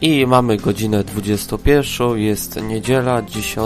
I mamy godzinę 21, jest niedziela,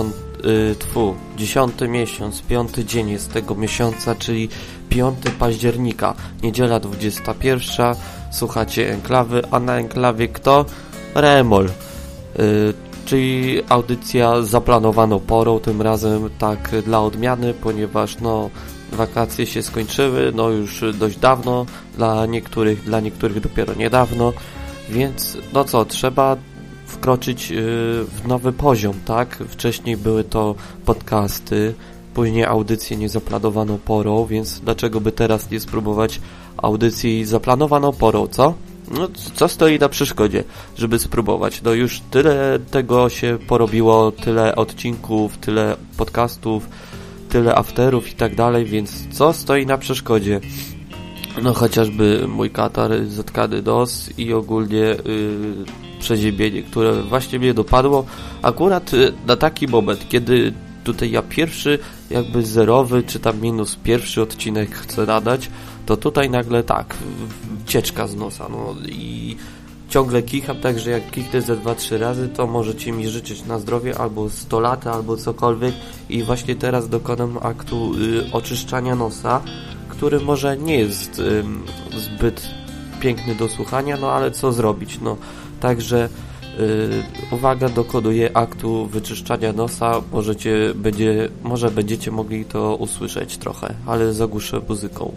10 miesiąc, 5 dzień jest tego miesiąca, czyli 5 października, niedziela 21, słuchacie Enklawy, a na Enklawie kto? Remol, czyli audycja zaplanowaną porą, tym razem tak dla odmiany, ponieważ wakacje się skończyły, już dość dawno, dla niektórych dopiero niedawno. Więc trzeba wkroczyć w nowy poziom, tak? Wcześniej były to podcasty, później audycje niezaplanowaną porą, więc dlaczego by teraz nie spróbować audycji zaplanowaną porą, co? Co stoi na przeszkodzie, żeby spróbować? Już tyle tego się porobiło, tyle odcinków, tyle podcastów, tyle afterów i tak dalej, więc co stoi na przeszkodzie? Chociażby mój katar, zatkany nos i ogólnie przeziębienie, które właśnie mnie dopadło akurat na taki moment, kiedy tutaj ja pierwszy jakby zerowy, czy tam minus pierwszy odcinek chcę nadać, to tutaj nagle tak, cieczka z nosa, i ciągle kicham, także jak kichnę ze 2-3 razy, to możecie mi życzyć na zdrowie, albo 100 lat, albo cokolwiek i właśnie teraz dokonam aktu oczyszczania nosa, który może nie jest zbyt piękny do słuchania, ale co zrobić, także uwaga, dokonuję aktu wyczyszczania nosa, może będziecie mogli to usłyszeć trochę, ale zagłuszę muzyką.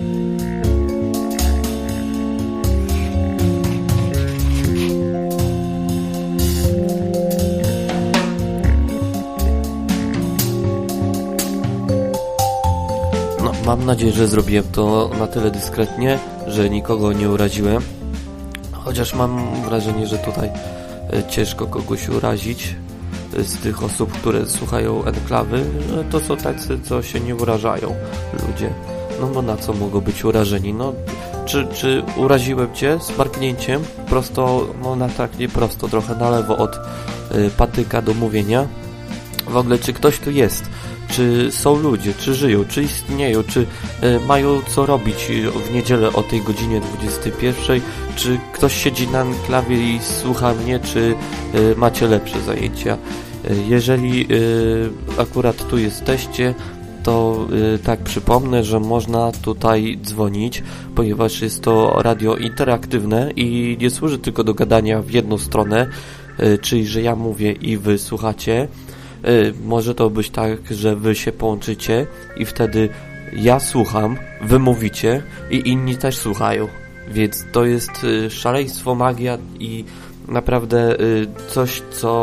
Mam nadzieję, że zrobiłem to na tyle dyskretnie, że nikogo nie uraziłem. Chociaż mam wrażenie, że tutaj ciężko kogoś urazić z tych osób, które słuchają Enklawy. To są tacy, co się nie urażają ludzie. Bo na co mogą być urażeni? Czy uraziłem Cię z marknięciem? Prosto, nie prosto, trochę na lewo od patyka do mówienia. W ogóle, czy ktoś tu jest? Czy są ludzie, czy żyją, czy istnieją, czy mają co robić w niedzielę o tej godzinie 21, czy ktoś siedzi na Enklawie i słucha mnie, czy macie lepsze zajęcia. Jeżeli akurat tu jesteście, to tak przypomnę, że można tutaj dzwonić, ponieważ jest to radio interaktywne i nie służy tylko do gadania w jedną stronę, czyli że ja mówię i wy słuchacie. Może to być tak, że wy się połączycie i wtedy ja słucham, wy mówicie i inni też słuchają. Więc to jest szaleństwo, magia i naprawdę coś,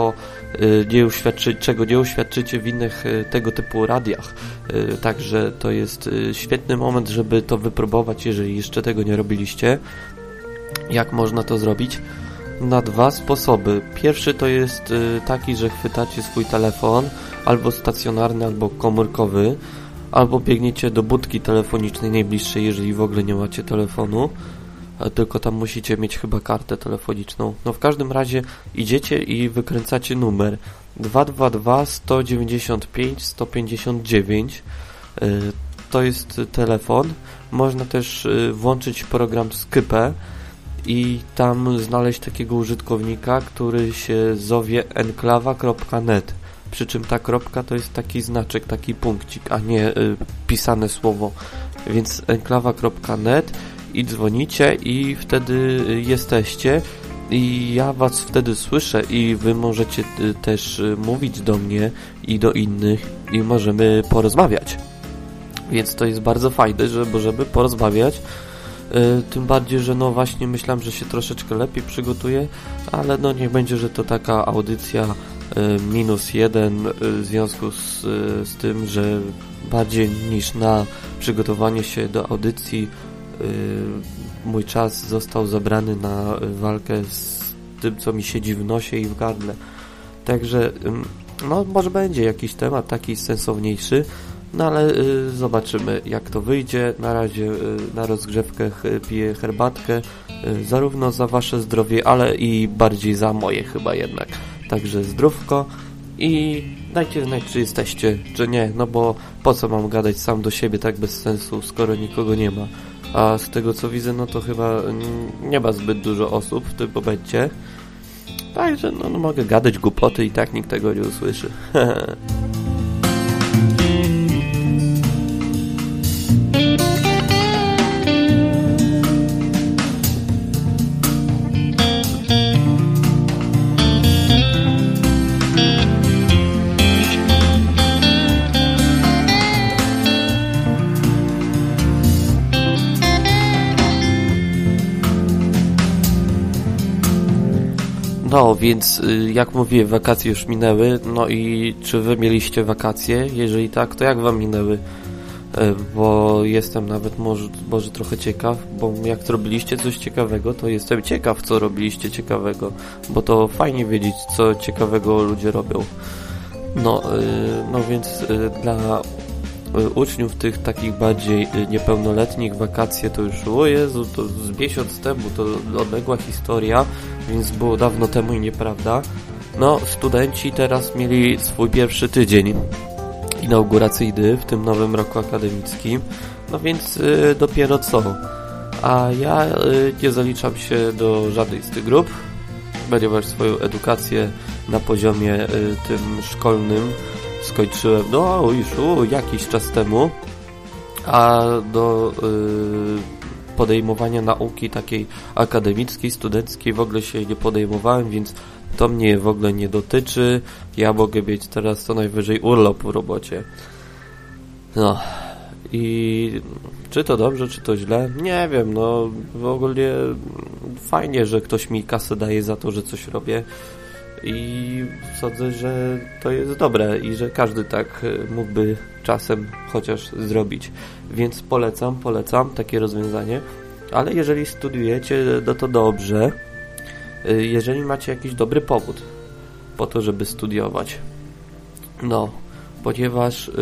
czego nie uświadczycie w innych tego typu radiach. Także to jest świetny moment, żeby to wypróbować, jeżeli jeszcze tego nie robiliście. Jak można to zrobić? Na 2 sposoby. Pierwszy to jest taki, że chwytacie swój telefon, albo stacjonarny, albo komórkowy, albo biegniecie do budki telefonicznej najbliższej, jeżeli w ogóle nie macie telefonu, tylko tam musicie mieć chyba kartę telefoniczną. W każdym razie idziecie i wykręcacie numer 222 195 159. To jest telefon. Można też włączyć program Skype i tam znaleźć takiego użytkownika, który się zowie enklawa.net. Przy czym ta kropka to jest taki znaczek, taki punkcik, a nie pisane słowo. Więc enklawa.net i dzwonicie i wtedy jesteście i ja was wtedy słyszę i wy możecie też mówić do mnie i do innych i możemy porozmawiać. Więc to jest bardzo fajne, że możemy porozmawiać. Tym bardziej, że właśnie myślałem, że się troszeczkę lepiej przygotuję, ale niech będzie, że to taka audycja -1 w związku z tym, że bardziej niż na przygotowanie się do audycji mój czas został zabrany na walkę z tym, co mi siedzi w nosie i w gardle. Także może będzie jakiś temat taki sensowniejszy, ale zobaczymy, jak to wyjdzie. Na razie na rozgrzewkę piję herbatkę, zarówno za wasze zdrowie, ale i bardziej za moje chyba jednak. Także zdrówko i dajcie znać, czy jesteście, czy nie, bo po co mam gadać sam do siebie tak bez sensu, skoro nikogo nie ma. A z tego co widzę, to chyba nie ma zbyt dużo osób w tym momencie. Także no mogę gadać głupoty i tak nikt tego nie usłyszy. No, więc jak mówię, wakacje już minęły, no i czy wy mieliście wakacje? Jeżeli tak, to jak wam minęły? Bo jestem nawet może trochę ciekaw, bo jak robiliście coś ciekawego, to jestem ciekaw, co robiliście ciekawego, bo to fajnie wiedzieć, co ciekawego ludzie robią. No więc dla uczniów tych takich bardziej niepełnoletnich wakacje to już, o Jezu, to z miesiąc temu, to odległa historia, więc było dawno temu i nieprawda. No, studenci teraz mieli swój pierwszy tydzień inauguracyjny w tym nowym roku akademickim, no więc dopiero co. A ja nie zaliczam się do żadnej z tych grup, ponieważ swoją edukację na poziomie tym szkolnym skończyłem, no już jakiś czas temu, a do podejmowania nauki takiej akademickiej, studenckiej w ogóle się nie podejmowałem, więc to mnie w ogóle nie dotyczy. Ja mogę mieć teraz co najwyżej urlop w robocie. No i czy to dobrze, czy to źle? Nie wiem, no w ogóle fajnie, że ktoś mi kasę daje za to, że coś robię. I sądzę, że to jest dobre i że każdy tak mógłby czasem chociaż zrobić. Więc polecam takie rozwiązanie. Ale jeżeli studiujecie, no to dobrze. Jeżeli macie jakiś dobry powód po to, żeby studiować. No, ponieważ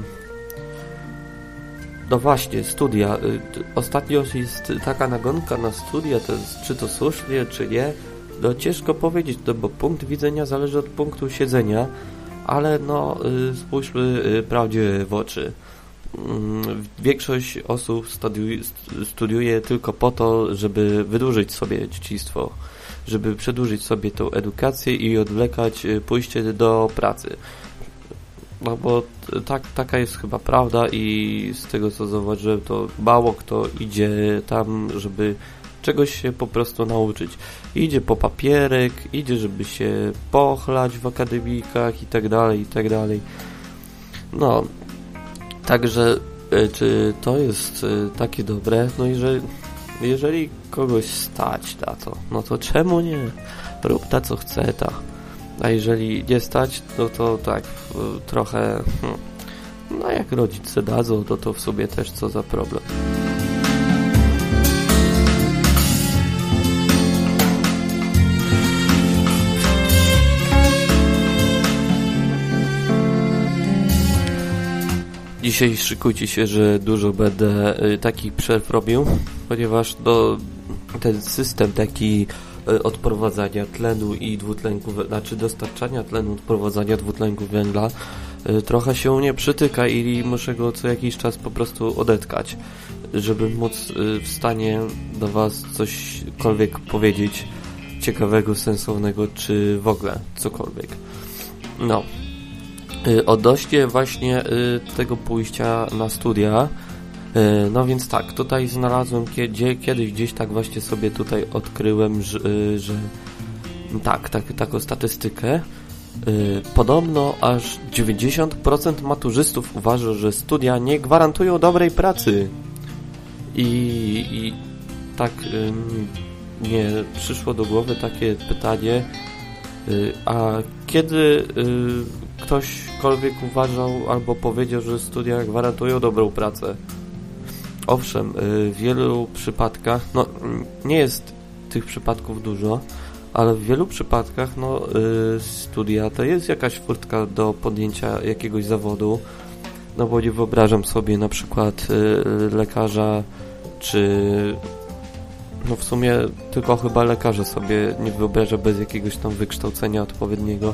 no właśnie, studia. Ostatnio jest taka nagonka na studia, to jest, czy to słusznie, czy nie. No ciężko powiedzieć, no bo punkt widzenia zależy od punktu siedzenia, ale no spójrzmy prawdzie w oczy. Większość osób studiuje tylko po to, żeby wydłużyć sobie dzieciństwo, żeby przedłużyć sobie tą edukację i odwlekać pójście do pracy. No bo taka jest chyba prawda i z tego co zauważyłem, to mało kto idzie tam, żeby czegoś się po prostu nauczyć. Idzie po papierek, idzie, żeby się pochlać w akademikach i tak dalej. No, także czy to jest takie dobre? No jeżeli kogoś stać na to, no to czemu nie? Rób ta co chce ta. A jeżeli nie stać, no to tak trochę no jak rodzice dadzą, to w sobie też co za problem. Dzisiaj szykujcie się, że dużo będę takich przerw robił, ponieważ ten system taki odprowadzania tlenu i dwutlenku, znaczy dostarczania tlenu, odprowadzania dwutlenku węgla trochę się u mnie przytyka i muszę go co jakiś czas po prostu żeby móc w stanie do was cośkolwiek powiedzieć ciekawego, sensownego, czy w ogóle cokolwiek. No. Odnośnie właśnie tego pójścia na studia, no więc tak, tutaj znalazłem kiedyś gdzieś tak właśnie sobie tutaj odkryłem, że taką statystykę. Podobno aż 90% maturzystów uważa, że studia nie gwarantują dobrej pracy. I tak mnie przyszło do głowy takie pytanie, a kiedy ktośkolwiek uważał albo powiedział, że studia gwarantują dobrą pracę? Owszem, w wielu przypadkach, no nie jest tych przypadków dużo, ale w wielu przypadkach studia to jest jakaś furtka do podjęcia jakiegoś zawodu, no bo nie wyobrażam sobie na przykład lekarza, czy no w sumie tylko chyba lekarza sobie nie wyobraża bez jakiegoś tam wykształcenia odpowiedniego.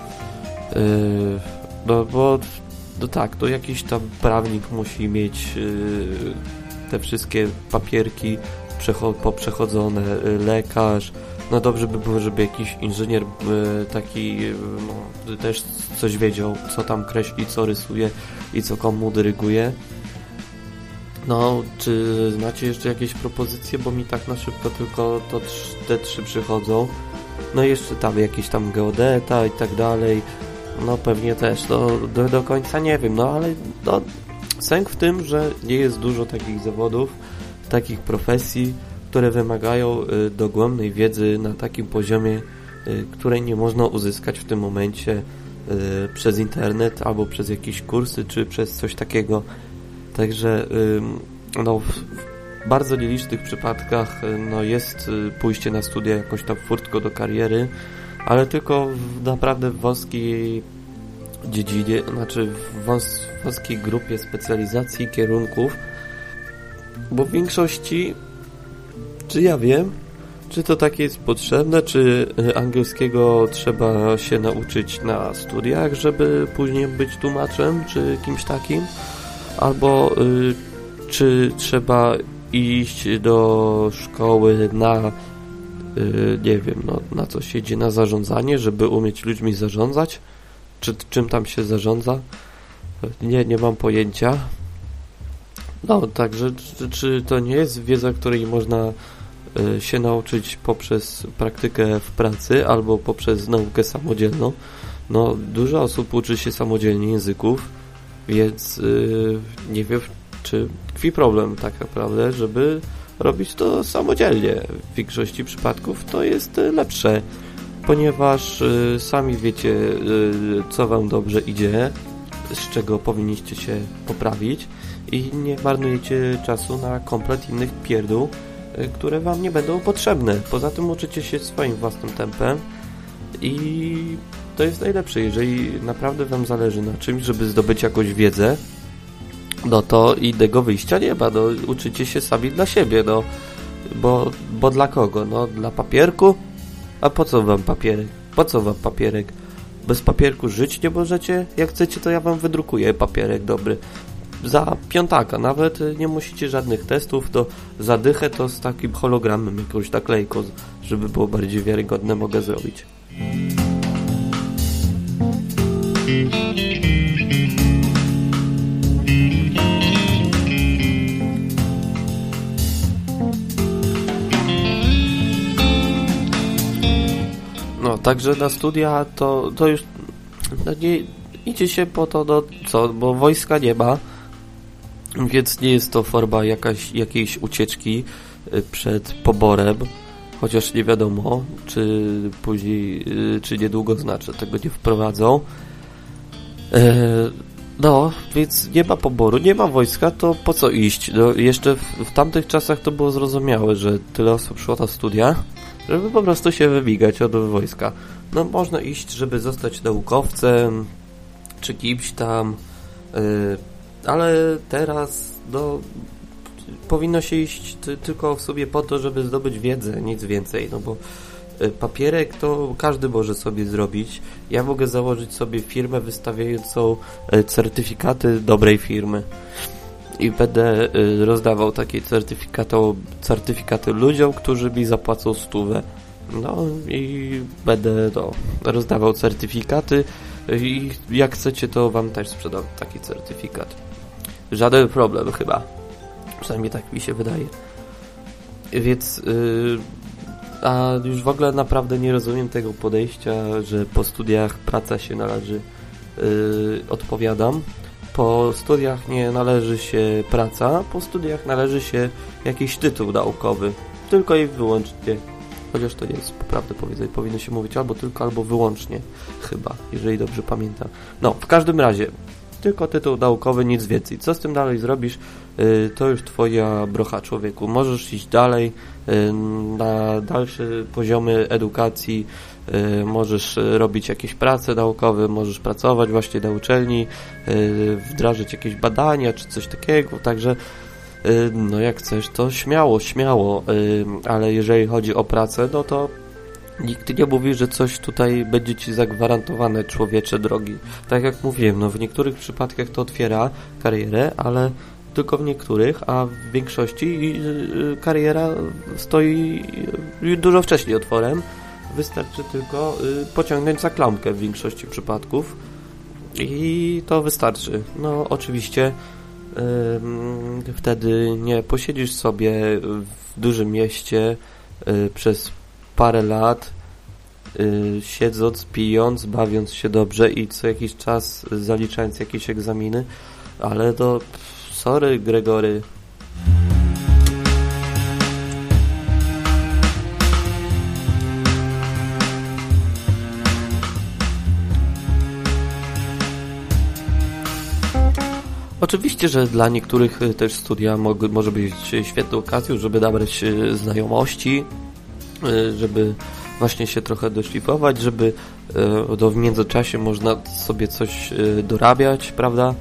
No bo to jakiś tam prawnik musi mieć te wszystkie papierki poprzechodzone, lekarz, no dobrze by było, żeby jakiś inżynier taki też coś wiedział, co tam kreśli, co rysuje i co komu dyryguje. No, czy znacie jeszcze jakieś propozycje, bo mi tak na szybko tylko te 3 przychodzą. No i jeszcze tam jakiś tam geodeta i tak dalej. No pewnie też, do końca nie wiem, no ale sęk w tym, że nie jest dużo takich zawodów, takich profesji, które wymagają dogłębnej wiedzy na takim poziomie, której nie można uzyskać w tym momencie przez internet albo przez jakieś kursy, czy przez coś takiego. Także no, w bardzo nielicznych przypadkach jest pójście na studia jakąś tam furtką do kariery, ale tylko naprawdę w wąskiej dziedzinie, znaczy w wąskiej grupie specjalizacji, kierunków, bo w większości, czy ja wiem, czy to takie jest potrzebne, czy angielskiego trzeba się nauczyć na studiach, żeby później być tłumaczem, czy kimś takim, albo czy trzeba iść do szkoły na nie wiem, na co się idzie, na zarządzanie, żeby umieć ludźmi zarządzać, czy czym tam się zarządza, nie mam pojęcia. No, także czy to nie jest wiedza, której można się nauczyć poprzez praktykę w pracy albo poprzez naukę samodzielną? No, dużo osób uczy się samodzielnie języków, więc nie wiem, czy tkwi problem tak naprawdę, żeby robić to samodzielnie. W większości przypadków to jest lepsze, ponieważ sami wiecie, co wam dobrze idzie, z czego powinniście się poprawić i nie marnujecie czasu na komplet innych pierdół, które wam nie będą potrzebne. Poza tym uczycie się swoim własnym tempem i to jest najlepsze. Jeżeli naprawdę wam zależy na czymś, żeby zdobyć jakąś wiedzę, no to innego wyjścia nie ma, uczycie się sami dla siebie, bo dla kogo? No dla papierku? A po co wam papierek? Po co wam papierek? Bez papierku żyć nie możecie? Jak chcecie, to ja wam wydrukuję papierek dobry. Za 5, nawet nie musicie żadnych testów, to za dychę to z takim hologramem, jakąś naklejką, żeby było bardziej wiarygodne, mogę zrobić. No, także na studia to już nie idzie się po to, bo wojska nie ma, więc nie jest to forma jakiejś ucieczki przed poborem, chociaż nie wiadomo, czy później, czy niedługo tego nie wprowadzą. No, więc nie ma poboru, nie ma wojska, to po co iść? No, jeszcze w tamtych czasach to było zrozumiałe, że tyle osób szło na studia, żeby po prostu się wymigać od wojska. No, można iść, żeby zostać naukowcem, czy kimś tam, ale teraz, powinno się iść tylko w sobie po to, żeby zdobyć wiedzę, nic więcej, no bo papierek to każdy może sobie zrobić. Ja mogę założyć sobie firmę wystawiającą certyfikaty dobrej firmy i będę rozdawał takie certyfikaty ludziom, którzy mi zapłacą 100. No i będę rozdawał certyfikaty i jak chcecie, to wam też sprzedam taki certyfikat. Żaden problem chyba. Przynajmniej tak mi się wydaje. Więc a już w ogóle naprawdę nie rozumiem tego podejścia, że po studiach praca się należy. Odpowiadam. Po studiach nie należy się praca, po studiach należy się jakiś tytuł naukowy. Tylko i wyłącznie. Chociaż to nie jest poprawne powiedzenie. Powinno się mówić albo tylko, albo wyłącznie. Chyba, jeżeli dobrze pamiętam. No, w każdym razie. Tylko tytuł naukowy, nic więcej. Co z tym dalej zrobisz, to już twoja brocha, człowieku. Możesz iść dalej na dalsze poziomy edukacji, możesz robić jakieś prace naukowe, możesz pracować właśnie na uczelni, wdrażać jakieś badania czy coś takiego, także no jak chcesz, to śmiało, ale jeżeli chodzi o pracę, no to nikt nie mówi, że coś tutaj będzie ci zagwarantowane, człowiecze drogi. Tak jak mówiłem, no w niektórych przypadkach to otwiera karierę, ale tylko w niektórych, a w większości kariera stoi dużo wcześniej otworem. Wystarczy tylko pociągnąć za klamkę w większości przypadków i to wystarczy. No oczywiście wtedy nie posiedzisz sobie w dużym mieście przez parę lat, siedząc, pijąc, bawiąc się dobrze i co jakiś czas zaliczając jakieś egzaminy, ale to sorry, Gregory. Oczywiście, że dla niektórych też studia może być świetną okazją, żeby nabrać znajomości, żeby właśnie się trochę doszlifować, żeby w międzyczasie można sobie coś dorabiać, prawda?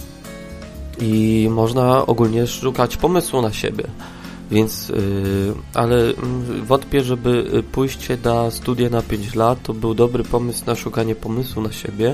I można ogólnie szukać pomysłu na siebie. Więc, ale wątpię, żeby pójście na studia na 5 lat to był dobry pomysł na szukanie pomysłu na siebie.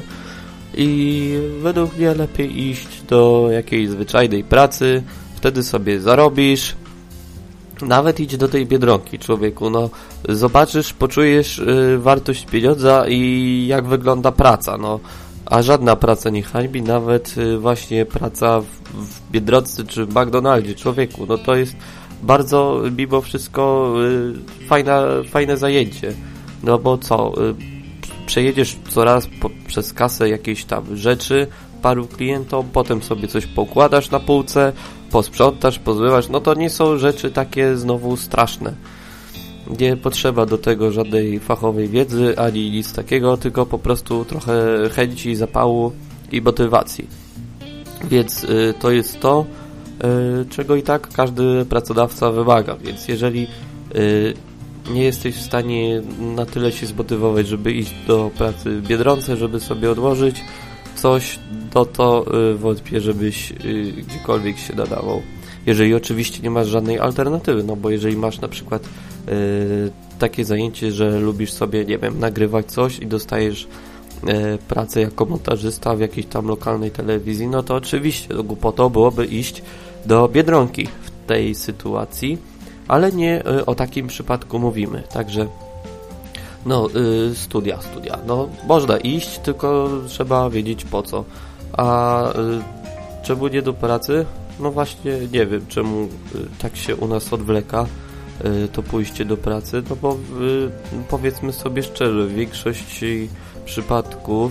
I według mnie lepiej iść do jakiejś zwyczajnej pracy, wtedy sobie zarobisz, nawet idź do tej Biedronki, człowieku, no zobaczysz, poczujesz wartość pieniądza i jak wygląda praca, no a żadna praca nie hańbi, nawet właśnie praca w Biedronce czy w McDonaldzie, człowieku, no to jest bardzo mimo wszystko fajne zajęcie, no bo co, przejedziesz coraz przez kasę jakieś tam rzeczy paru klientom, potem sobie coś poukładasz na półce, posprzątasz, pozmywasz, no to nie są rzeczy takie znowu straszne. Nie potrzeba do tego żadnej fachowej wiedzy, ani nic takiego, tylko po prostu trochę chęci, zapału i motywacji. Więc to jest to, czego i tak każdy pracodawca wymaga, więc jeżeli nie jesteś w stanie na tyle się zmotywować, żeby iść do pracy w Biedronce, żeby sobie odłożyć coś, no to wątpię, żebyś gdziekolwiek się nadawał. Jeżeli oczywiście nie masz żadnej alternatywy, no bo jeżeli masz na przykład takie zajęcie, że lubisz sobie, nie wiem, nagrywać coś i dostajesz pracę jako montażysta w jakiejś tam lokalnej telewizji, no to oczywiście to głupotą byłoby iść do Biedronki w tej sytuacji, ale nie o takim przypadku mówimy, także no studia, no można iść, tylko trzeba wiedzieć po co, a czemu nie do pracy? No właśnie nie wiem, czemu tak się u nas odwleka to pójście do pracy, no bo powiedzmy sobie szczerze, w większości przypadków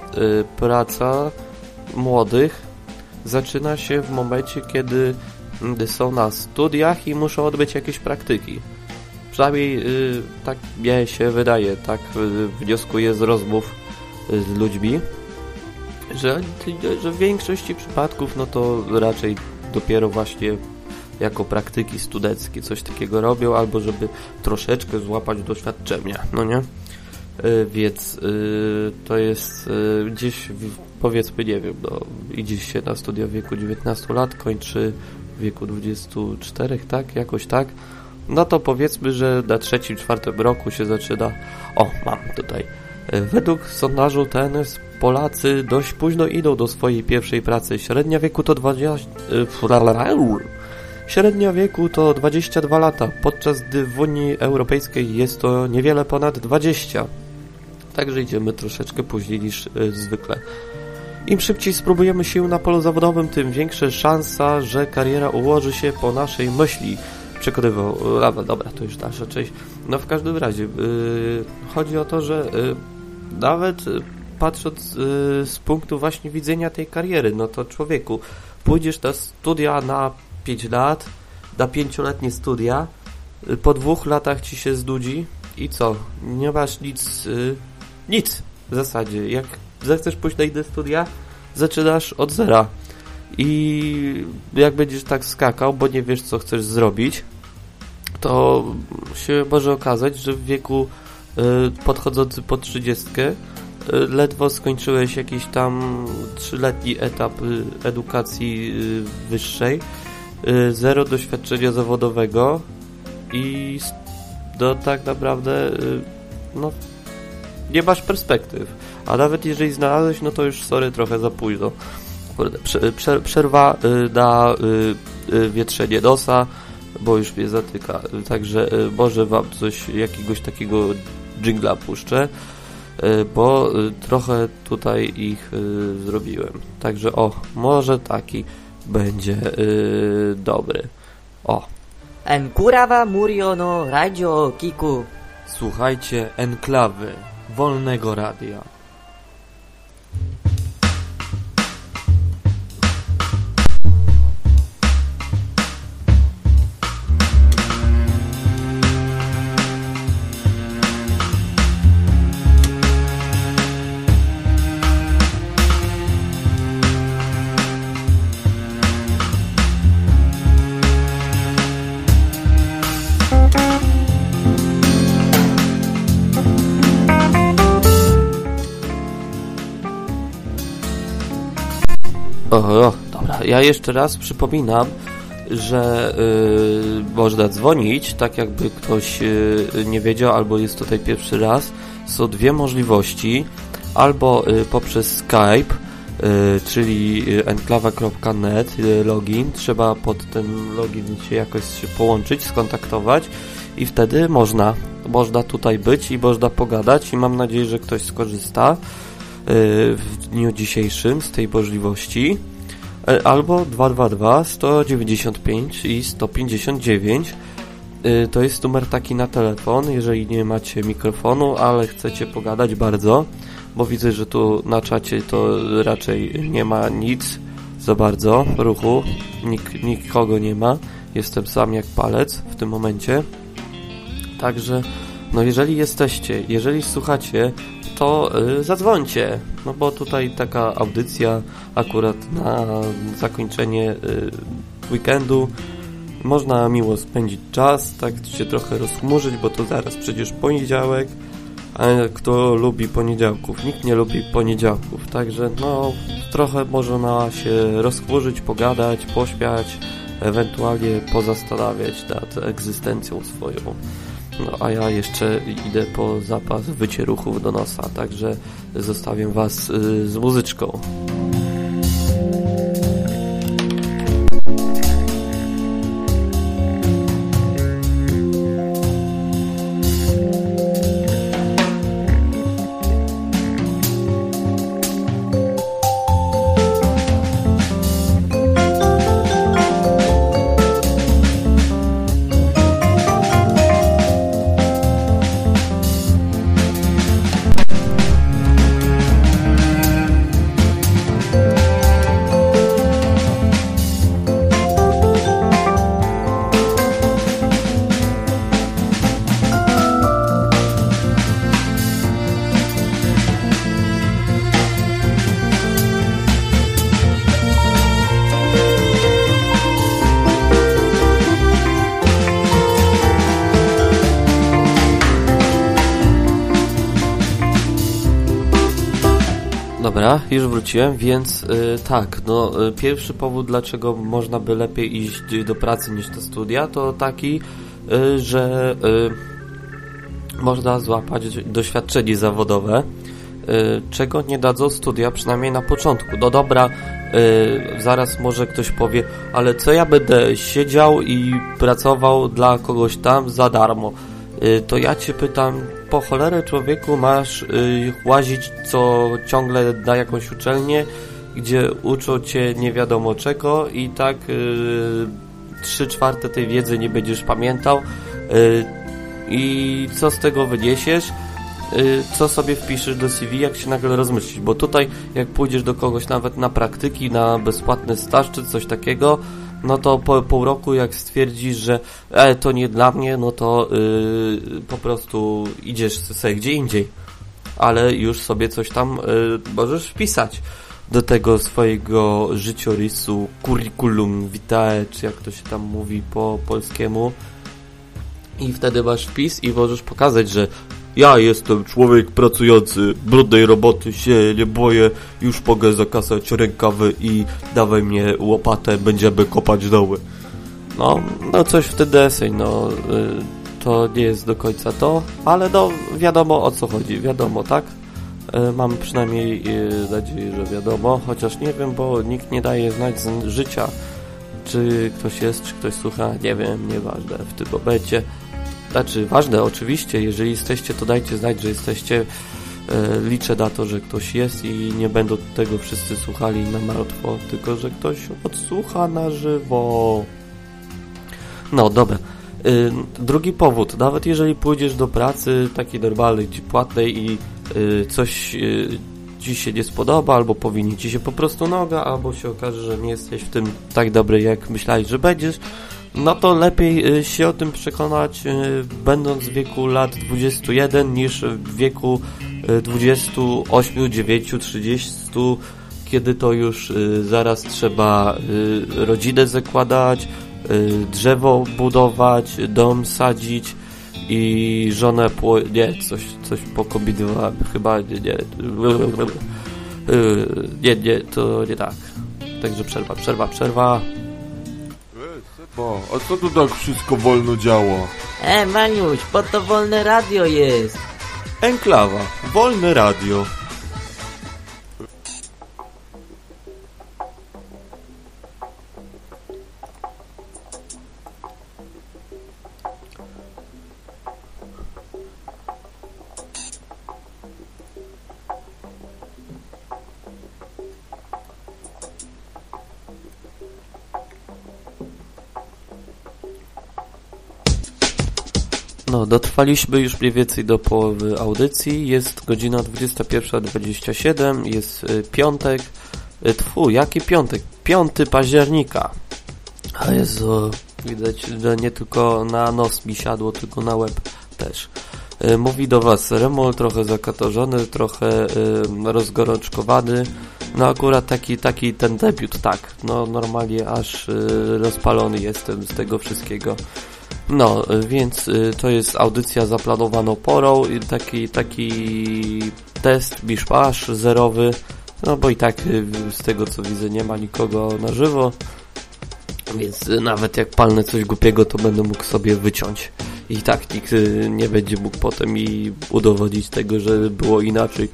praca młodych zaczyna się w momencie, kiedy są na studiach i muszą odbyć jakieś praktyki. Przynajmniej tak mnie się wydaje, tak wnioskuję z rozmów z ludźmi, że w większości przypadków no to raczej dopiero właśnie jako praktyki studenckie coś takiego robią, albo żeby troszeczkę złapać doświadczenia, no nie? Więc to jest gdzieś powiedzmy, nie wiem, no idzie się na studia w wieku 19 lat, kończy w wieku 24, tak? Jakoś tak. No to powiedzmy, że na 3-4 roku się zaczyna. O, mam tutaj. Według sondażu TNS Polacy dość późno idą do swojej pierwszej pracy. Średnia wieku to 22 lata, podczas gdy w Unii Europejskiej jest to niewiele ponad 20. Także idziemy troszeczkę później niż zwykle. Im szybciej spróbujemy sił na polu zawodowym, tym większa szansa, że kariera ułoży się po naszej myśli. Przekonywał, dobra, to już dalsza część. No w każdym razie chodzi o to, że nawet patrząc z punktu właśnie widzenia tej kariery, no to człowieku, pójdziesz na studia na 5 lat, na 5-letnie studia, po 2 latach ci się znudzi i co? Nie masz nic w zasadzie. Jak zechcesz pójść na inne studia, zaczynasz od zera. I jak będziesz tak skakał, bo nie wiesz co chcesz zrobić, to się może okazać, że w wieku podchodzący pod 30 ledwo skończyłeś jakiś tam 3-letni etap edukacji wyższej, 0 doświadczenia zawodowego i tak naprawdę no nie masz perspektyw, a nawet jeżeli znalazłeś, no to już sorry, trochę za późno. Kurde, przerwa na wietrzenie nosa, bo już mnie zatyka. Także może wam jakiegoś takiego dżingla puszczę, bo trochę tutaj ich zrobiłem. Także może taki będzie dobry. Enkurawa Murio no Radio Kiku. Słuchajcie enklawy wolnego radia. Dobra, ja jeszcze raz przypominam, że można dzwonić, tak jakby ktoś nie wiedział, albo jest tutaj pierwszy raz. Są dwie możliwości, albo poprzez Skype, czyli enklawa.net login, trzeba pod ten login się jakoś połączyć, skontaktować i wtedy można tutaj być i można pogadać i mam nadzieję, że ktoś skorzysta w dniu dzisiejszym z tej możliwości, albo 222 195 i 159. To jest numer taki na telefon, jeżeli nie macie mikrofonu, ale chcecie pogadać bardzo, bo widzę, że tu na czacie to raczej nie ma nic za bardzo ruchu, nikogo nie ma, jestem sam jak palec w tym momencie. Także jeżeli słuchacie, to zadzwońcie, no bo tutaj taka audycja akurat na zakończenie weekendu, można miło spędzić czas, tak się trochę rozchmurzyć, bo to zaraz przecież poniedziałek, a kto lubi poniedziałków? Nikt nie lubi poniedziałków, także trochę można się rozchmurzyć, pogadać, pośmiać, ewentualnie pozastanawiać nad egzystencją swoją. A ja jeszcze idę po zapas wycieruchów do nosa, także zostawiam was z muzyczką. Dobra, już wróciłem, więc pierwszy powód, dlaczego można by lepiej iść do pracy niż do studia, to taki, że można złapać doświadczenie zawodowe, czego nie dadzą studia, przynajmniej na początku. No dobra, zaraz może ktoś powie, ale co ja będę siedział i pracował dla kogoś tam za darmo? To ja cię pytam, po cholerę człowieku masz łazić ciągle na jakąś uczelnię, gdzie uczą cię nie wiadomo czego i tak 3/4 tej wiedzy nie będziesz pamiętał i co z tego wyniesiesz? Co sobie wpiszesz do CV, jak się nagle rozmyślisz, bo tutaj jak pójdziesz do kogoś nawet na praktyki, na bezpłatny staż czy coś takiego, no to po pół roku jak stwierdzisz, że to nie dla mnie, no to po prostu idziesz sobie gdzie indziej, ale już sobie coś tam możesz wpisać do tego swojego życiorysu, curriculum vitae, czy jak to się tam mówi po polskiemu, i wtedy masz wpis i możesz pokazać, że ja jestem człowiek pracujący, brudnej roboty się nie boję, już mogę zakasać rękawy i dawaj mnie łopatę, będziemy kopać doły. No coś w ten deseń, to nie jest do końca to, ale wiadomo o co chodzi, wiadomo, tak? Mam przynajmniej nadzieję, że wiadomo, chociaż nie wiem, bo nikt nie daje znać z życia, czy ktoś jest, czy ktoś słucha, nie wiem, nieważne w tym momencie. Znaczy, ważne oczywiście, jeżeli jesteście, to dajcie znać, że jesteście. Liczę na to, że ktoś jest i nie będą tego wszyscy słuchali na martwo, tylko że ktoś odsłucha na żywo. No, dobra. Drugi powód, nawet jeżeli pójdziesz do pracy takiej normalnej, płatnej i coś ci się nie spodoba, albo powinie ci się po prostu noga, albo się okaże, że nie jesteś w tym tak dobry, jak myślałeś, że będziesz, no to lepiej się o tym przekonać będąc w wieku lat 21 niż w wieku 28, 9, 30, kiedy to już zaraz trzeba rodzinę zakładać, drzewo budować, dom sadzić i żonę coś pokombinowałem, chyba nie, to nie tak. Także przerwa. Seba, a co tu tak wszystko wolno działa? Maniuś, po to wolne radio jest. Enklawa, wolne radio. No, dotrwaliśmy już mniej więcej do połowy audycji. Jest godzina 21:27, jest piątek. Jaki piątek? 5 października. A Jezu, widać, że nie tylko na nos mi siadło, tylko na łeb też. Mówi do was Remol, trochę zakatorzony, trochę rozgorączkowany. No akurat taki ten debiut, tak. No normalnie aż rozpalony jestem z tego wszystkiego. No, więc to jest audycja zaplanowaną porą, taki test biszpasz zerowy, no bo i tak z tego co widzę nie ma nikogo na żywo, więc nawet jak palnę coś głupiego, to będę mógł sobie wyciąć i tak nikt nie będzie mógł potem mi udowodnić tego, że było inaczej.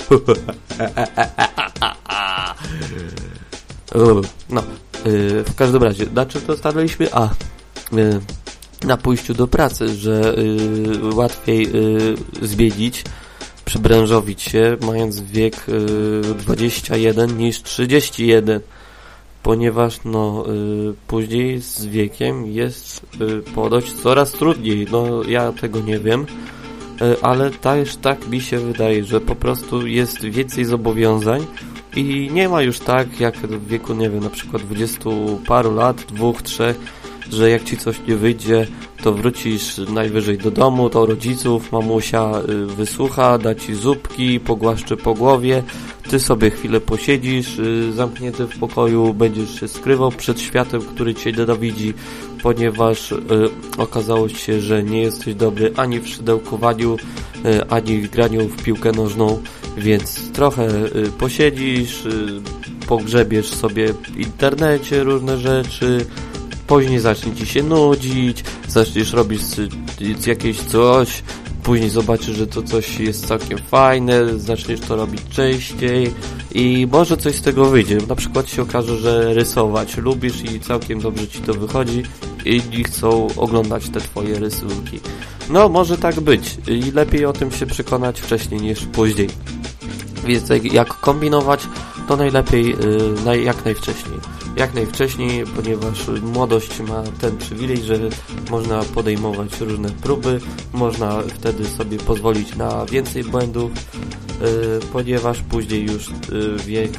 No, w każdym razie, na czym to stanęliśmy? Na pójściu do pracy, że łatwiej zmienić, przybranżowić się, mając wiek 21 niż 31, ponieważ później z wiekiem jest ponoć coraz trudniej. No ja tego nie wiem, ale też tak mi się wydaje, że po prostu jest więcej zobowiązań i nie ma już tak jak w wieku, nie wiem, na przykład 20 paru lat, 2, 3, że jak ci coś nie wyjdzie, to wrócisz najwyżej do domu, do rodziców, mamusia wysłucha, da ci zupki, pogłaszczy po głowie, ty sobie chwilę posiedzisz, zamknięty w pokoju, będziesz się skrywał przed światem, który cię nienawidzi, ponieważ okazało się, że nie jesteś dobry ani w szydełkowaniu, ani w graniu w piłkę nożną, więc trochę posiedzisz, pogrzebiesz sobie w internecie różne rzeczy, później zacznie ci się nudzić, zaczniesz robić jakieś coś, później zobaczysz, że to coś jest całkiem fajne, zaczniesz to robić częściej i może coś z tego wyjdzie. Na przykład się okaże, że rysować lubisz i całkiem dobrze ci to wychodzi i inni chcą oglądać te twoje rysunki. No, może tak być i lepiej o tym się przekonać wcześniej niż później. Więc jak kombinować, to najlepiej jak najwcześniej, ponieważ młodość ma ten przywilej, że można podejmować różne próby, można wtedy sobie pozwolić na więcej błędów, ponieważ później już wiek,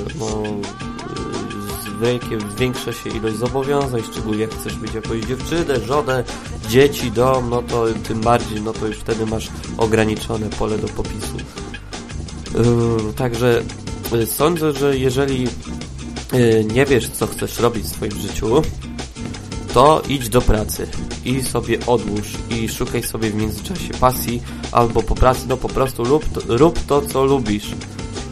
z wiekiem zwiększa się ilość zobowiązań, szczególnie jak chcesz mieć jakąś dziewczynę, żonę, dzieci, dom, no to tym bardziej, no to już wtedy masz ograniczone pole do popisu. Także sądzę, że jeżeli nie wiesz, co chcesz robić w swoim życiu, to idź do pracy i sobie odłóż i szukaj sobie w międzyczasie pasji albo po pracy, no po prostu rób to, co lubisz.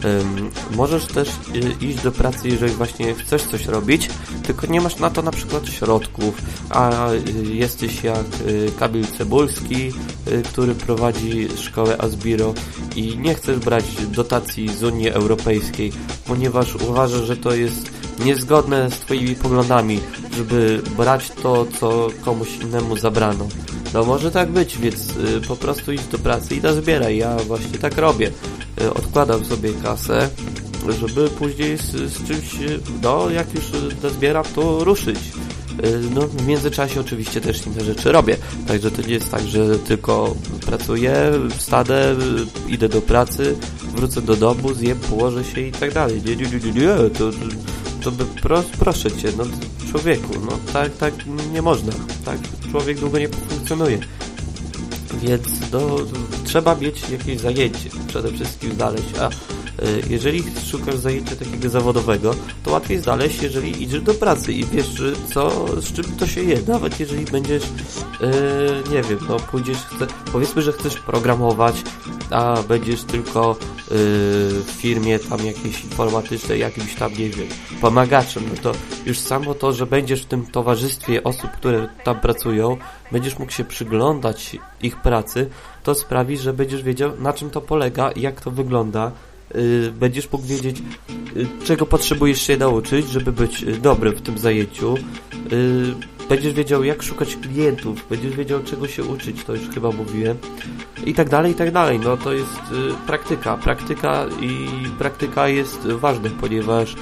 Możesz też iść do pracy, jeżeli właśnie chcesz coś robić, tylko nie masz na to na przykład środków, a jesteś jak Kamil Cebulski, który prowadzi szkołę Asbiro i nie chcesz brać dotacji z Unii Europejskiej, ponieważ uważasz, że to jest niezgodne z twoimi poglądami, żeby brać to, co komuś innemu zabrano. No może tak być, więc po prostu idź do pracy i nazbieraj. Ja właśnie tak robię. Odkładam sobie kasę, żeby później z czymś, no jak już nazbieram, to ruszyć. No w międzyczasie oczywiście też inne rzeczy robię. Także to nie jest tak, że tylko pracuję, wstanę, idę do pracy, wrócę do domu, zjem, położę się i tak dalej. Nie, to by proszę cię, no człowieku, no tak nie można. Tak człowiek długo nie funkcjonuje. Więc no, trzeba mieć jakieś zajęcie, przede wszystkim znaleźć, a jeżeli szukasz zajęcia takiego zawodowego, to łatwiej znaleźć, jeżeli idziesz do pracy i wiesz, z czym to się je. Nawet jeżeli będziesz, nie wiem, no pójdziesz, powiedzmy, że chcesz programować, a będziesz tylko w firmie tam jakiejś informatycznej, jakimś tam, nie wiem, pomagaczem, no to już samo to, że będziesz w tym towarzystwie osób, które tam pracują, będziesz mógł się przyglądać ich pracy, to sprawi, że będziesz wiedział, na czym to polega i jak to wygląda. Będziesz mógł wiedzieć, czego potrzebujesz się nauczyć, żeby być dobry w tym zajęciu. Będziesz wiedział, jak szukać klientów, będziesz wiedział, czego się uczyć, to już chyba mówiłem. I tak dalej, i tak dalej. No to jest praktyka. Praktyka jest ważna, ponieważ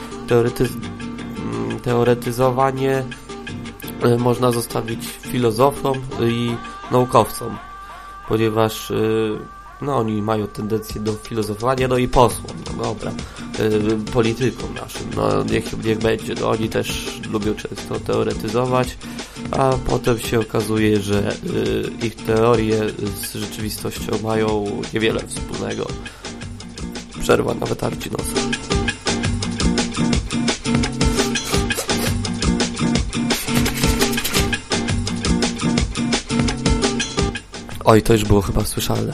teoretyzowanie można zostawić filozofom i naukowcom, ponieważ no oni mają tendencję do filozofowania, no i posłom, no dobra, politykom naszym, no niech będzie, no oni też lubią często teoretyzować, a potem się okazuje, że ich teorie z rzeczywistością mają niewiele wspólnego. Przerwa na wytarcie nosa. Oj, to już było chyba słyszalne.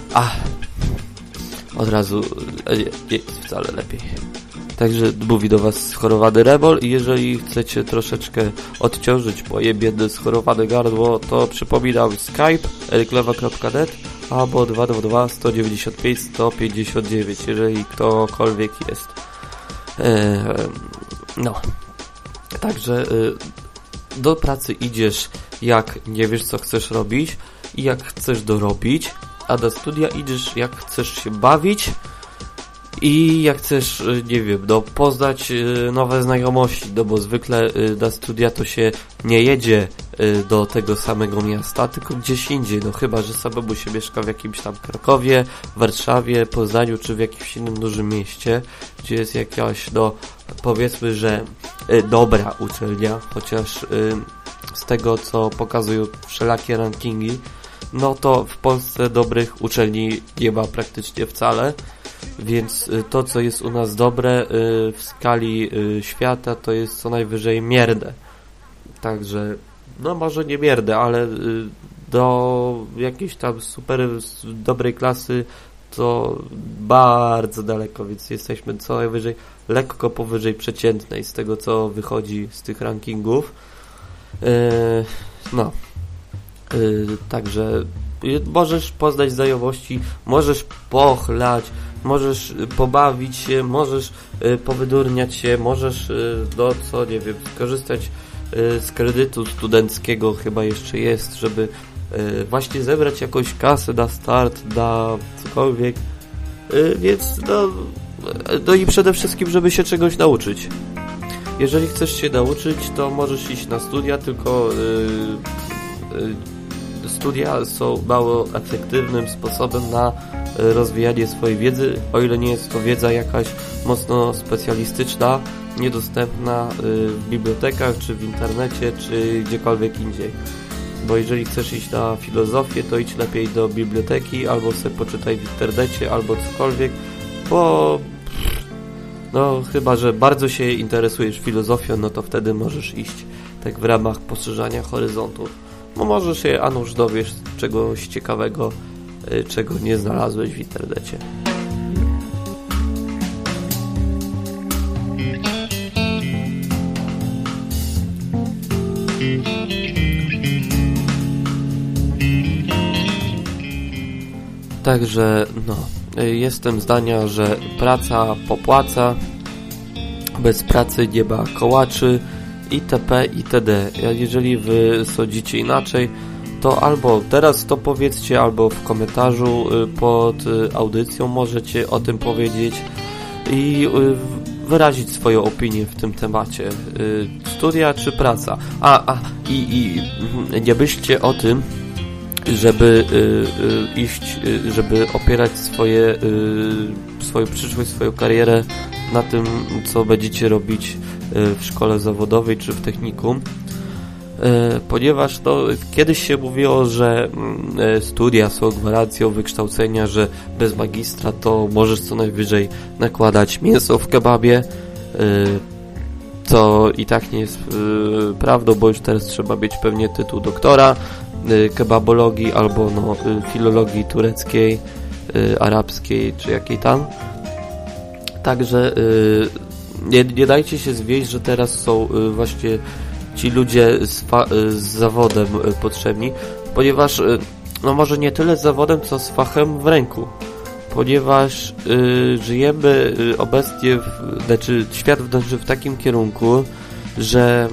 Od razu nie jest wcale lepiej. Także mówi do was schorowany Rebol i jeżeli chcecie troszeczkę odciążyć moje biedne schorowane gardło, to przypominam Skype eryklewa.net albo 222 195 159, jeżeli ktokolwiek jest. No. Także do pracy idziesz, jak nie wiesz, co chcesz robić i jak chcesz dorobić, a do studia idziesz, jak chcesz się bawić i jak chcesz, nie wiem, poznać nowe znajomości, no bo zwykle na studia to się nie jedzie do tego samego miasta, tylko gdzieś indziej, no chyba, że samemu się mieszka w jakimś tam Krakowie, Warszawie, Poznaniu czy w jakimś innym dużym mieście, gdzie jest jakaś, no powiedzmy, że dobra uczelnia, chociaż z tego, co pokazują wszelakie rankingi, no to w Polsce dobrych uczelni nie ma praktycznie wcale, więc to, co jest u nas dobre w skali świata, to jest co najwyżej mierne. Także, no może nie mierne, ale do jakiejś tam super dobrej klasy to bardzo daleko, więc jesteśmy co najwyżej lekko powyżej przeciętnej z tego, co wychodzi z tych rankingów. No. Także możesz poznać znajomości, możesz pochlać, możesz pobawić się, możesz powydurniać się, możesz, no co, nie wiem, skorzystać z kredytu studenckiego, chyba jeszcze jest, żeby właśnie zebrać jakąś kasę na start, na cokolwiek, więc no i przede wszystkim, żeby się czegoś nauczyć. Jeżeli chcesz się nauczyć, to możesz iść na studia, tylko studia są mało efektywnym sposobem na rozwijanie swojej wiedzy, o ile nie jest to wiedza jakaś mocno specjalistyczna, niedostępna w bibliotekach, czy w internecie, czy gdziekolwiek indziej. Bo jeżeli chcesz iść na filozofię, to idź lepiej do biblioteki, albo sobie poczytaj w internecie, albo cokolwiek, bo no chyba, że bardzo się interesujesz filozofią, no to wtedy możesz iść tak w ramach poszerzania horyzontów. No może się, a nuż dowiesz czegoś ciekawego, czego nie znalazłeś w internecie. Także jestem zdania, że praca popłaca, bez pracy nie ma kołaczy itp. itd. Jeżeli wy sądzicie inaczej, to albo teraz to powiedzcie, albo w komentarzu pod audycją możecie o tym powiedzieć i wyrazić swoją opinię w tym temacie. Studia czy praca? I nie myślcie o tym, żeby iść, żeby opierać swoją przyszłość, swoją karierę na tym, co będziecie robić w szkole zawodowej czy w technikum, ponieważ kiedyś się mówiło, że studia są gwarancją wykształcenia, że bez magistra to możesz co najwyżej nakładać mięso w kebabie, co i tak nie jest prawdą, bo już teraz trzeba mieć pewnie tytuł doktora kebabologii albo filologii tureckiej, arabskiej czy jakiej tam. Także nie dajcie się zwieść, że teraz są właśnie ci ludzie z zawodem potrzebni, ponieważ może nie tyle z zawodem, co z fachem w ręku, ponieważ żyjemy obecnie, świat dąży w takim kierunku, że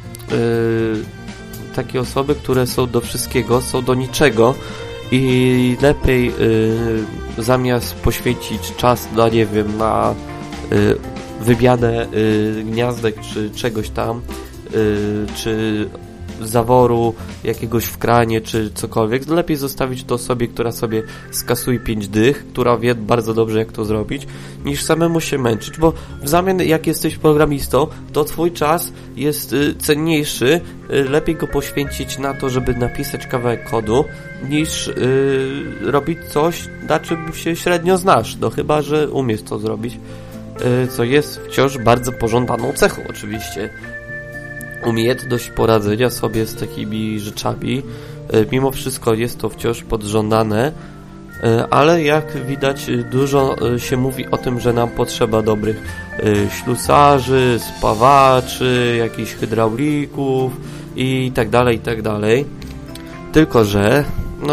takie osoby, które są do wszystkiego, są do niczego i lepiej zamiast poświęcić czas na wymianę gniazdek czy czegoś tam, czy zaworu jakiegoś w kranie, czy cokolwiek, lepiej zostawić to osobie, która sobie skasuje 5 dych, która wie bardzo dobrze, jak to zrobić, niż samemu się męczyć, bo w zamian, jak jesteś programistą, to twój czas jest cenniejszy, lepiej go poświęcić na to, żeby napisać kawałek kodu, niż robić coś, na czym się średnio znasz, chyba że umiesz to zrobić, co jest wciąż bardzo pożądaną cechą oczywiście. Umiejętność poradzenia sobie z takimi rzeczami, mimo wszystko jest to wciąż podżądane, ale jak widać dużo się mówi o tym, że nam potrzeba dobrych ślusarzy, spawaczy, jakichś hydraulików i tak dalej, i tak dalej. Tylko że,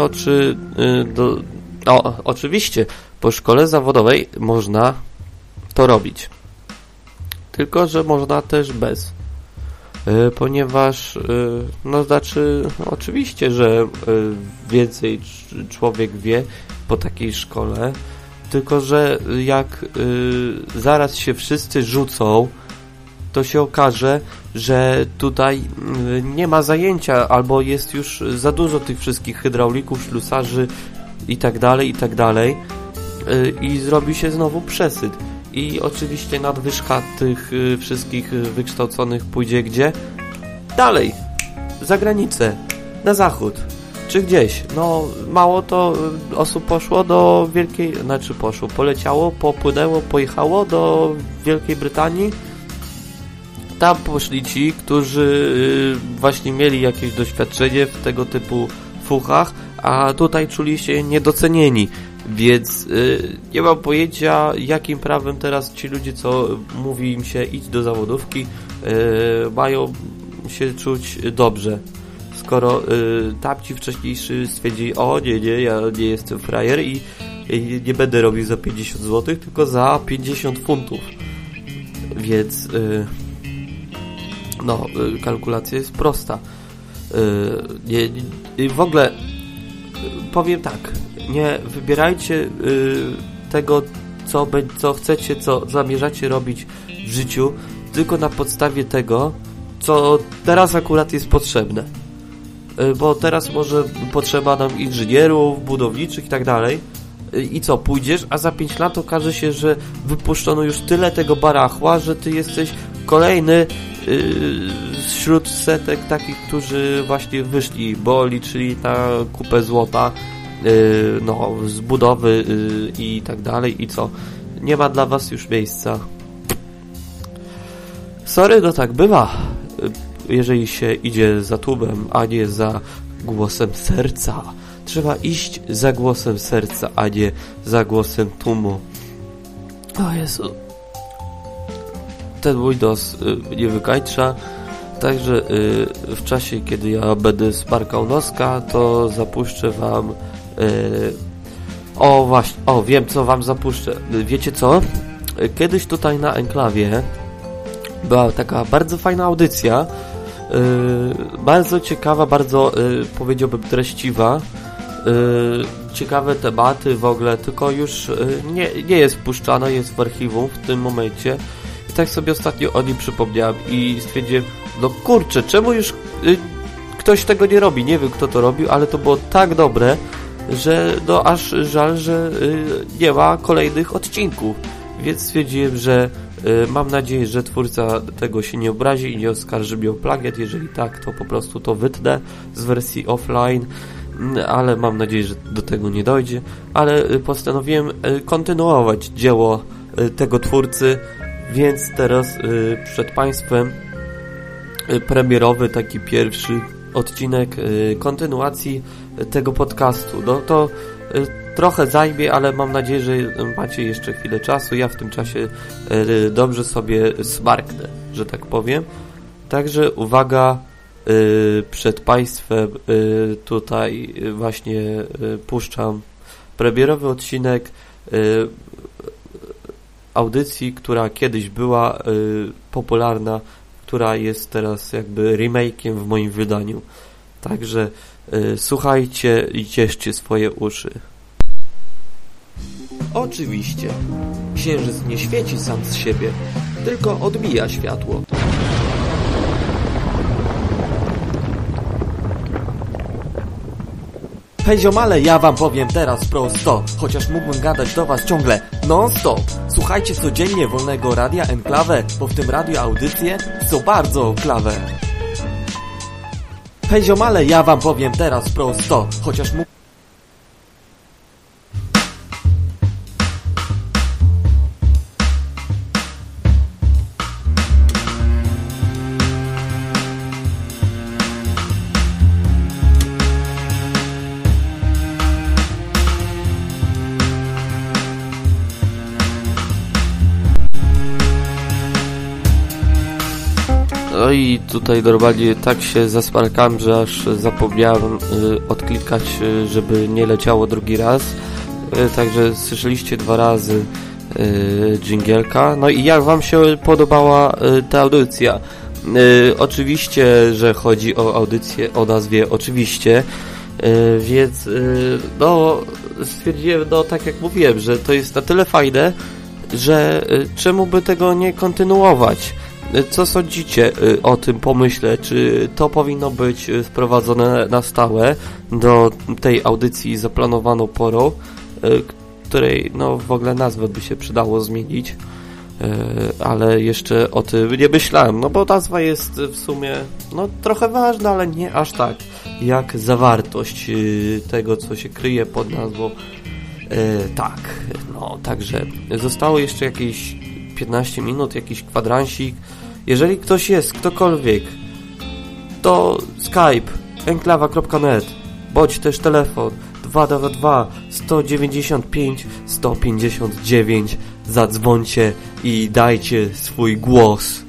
oczywiście po szkole zawodowej można to robić. Tylko że można też bez. Ponieważ oczywiście, że więcej człowiek wie po takiej szkole, tylko że jak zaraz się wszyscy rzucą, to się okaże, że tutaj nie ma zajęcia, albo jest już za dużo tych wszystkich hydraulików, ślusarzy i tak dalej i zrobi się znowu przesyt. I oczywiście nadwyżka tych wszystkich wykształconych pójdzie gdzie? Dalej, za granicę, na zachód, czy gdzieś. Mało to osób poszło do poleciało, popłynęło, pojechało do Wielkiej Brytanii. Tam poszli ci, którzy właśnie mieli jakieś doświadczenie w tego typu fuchach, a tutaj czuli się niedocenieni. Więc nie mam pojęcia, jakim prawem teraz ci ludzie, co mówi im się idź do zawodówki, mają się czuć dobrze. Skoro tamci wcześniejszy stwierdzili, nie, ja nie jestem frajer i nie będę robił za 50 zł, tylko za 50 funtów. Więc kalkulacja jest prosta. W ogóle powiem tak, nie wybierajcie tego, co chcecie, co zamierzacie robić w życiu, tylko na podstawie tego, co teraz akurat jest potrzebne. Bo teraz może potrzeba nam inżynierów, budowniczych i tak dalej. I co, pójdziesz, a za 5 lat okaże się, że wypuszczono już tyle tego barachła, że ty jesteś kolejny wśród setek takich, którzy właśnie wyszli, bo liczyli na kupę złota, z budowy i tak dalej. I co? Nie ma dla was już miejsca. Sorry, tak bywa. Jeżeli się idzie za tłumem, a nie za głosem serca. Trzeba iść za głosem serca, a nie za głosem tłumu. O Jezu. Ten mój nos mnie wykańcza. Także w czasie, kiedy ja będę smarkał noska, to zapuszczę wam wiem, co wam zapuszczę. Wiecie co? Kiedyś tutaj na Enklawie była taka bardzo fajna audycja, bardzo ciekawa, bardzo powiedziałbym treściwa, ciekawe tematy w ogóle, tylko już nie jest puszczana, jest w archiwum w tym momencie. I tak sobie ostatnio o nim przypomniałem i stwierdziłem, no kurczę, czemu już ktoś tego nie robi? Nie wiem, kto to robił, ale to było tak dobre, że no aż żal, że nie ma kolejnych odcinków. Więc stwierdziłem, że mam nadzieję, że twórca tego się nie obrazi i nie oskarży mnie o plagiat. Jeżeli tak, to po prostu to wytnę z wersji offline, ale mam nadzieję, że do tego nie dojdzie. Ale postanowiłem kontynuować dzieło tego twórcy, więc teraz przed Państwem premierowy, taki pierwszy odcinek kontynuacji tego podcastu. No to trochę zajmie, ale mam nadzieję, że macie jeszcze chwilę czasu. Ja w tym czasie dobrze sobie smarknę, że tak powiem. Także uwaga, przed Państwem tutaj właśnie puszczam premierowy odcinek audycji, która kiedyś była popularna, która jest teraz jakby remake'iem w moim wydaniu. Także słuchajcie i cieszcie swoje uszy. Oczywiście. Księżyc nie świeci sam z siebie, tylko odbija światło. Hej ziomale, ja wam powiem teraz prosto, chociaż mógłbym gadać do was ciągle non-stop. Słuchajcie codziennie Wolnego Radia Enklawę, bo w tym radiu audycje są bardzo klawe. Hej ziomale, ja wam powiem teraz prosto, chociaż No i tutaj normalnie tak się zasmarkałem, że aż zapomniałem odklikać, żeby nie leciało drugi raz. Także słyszeliście 2 razy dżingielka. No i jak wam się podobała ta audycja? Oczywiście, że chodzi o audycję o nazwie Oczywiście, więc no stwierdziłem, no tak jak mówiłem, że to jest na tyle fajne, że czemu by tego nie kontynuować? Co sądzicie o tym pomyśle? Czy to powinno być sprowadzone na stałe do tej audycji zaplanowaną porą, której no w ogóle nazwę by się przydało zmienić, ale jeszcze o tym nie myślałem, no bo nazwa jest w sumie no trochę ważna, ale nie aż tak jak zawartość tego, co się kryje pod nazwą. Tak, no także zostało jeszcze jakieś 15 minut, jakiś kwadransik. Jeżeli ktoś jest, ktokolwiek, to Skype, enklawa.net, bądź też telefon 222 195 159. Zadzwońcie i dajcie swój głos.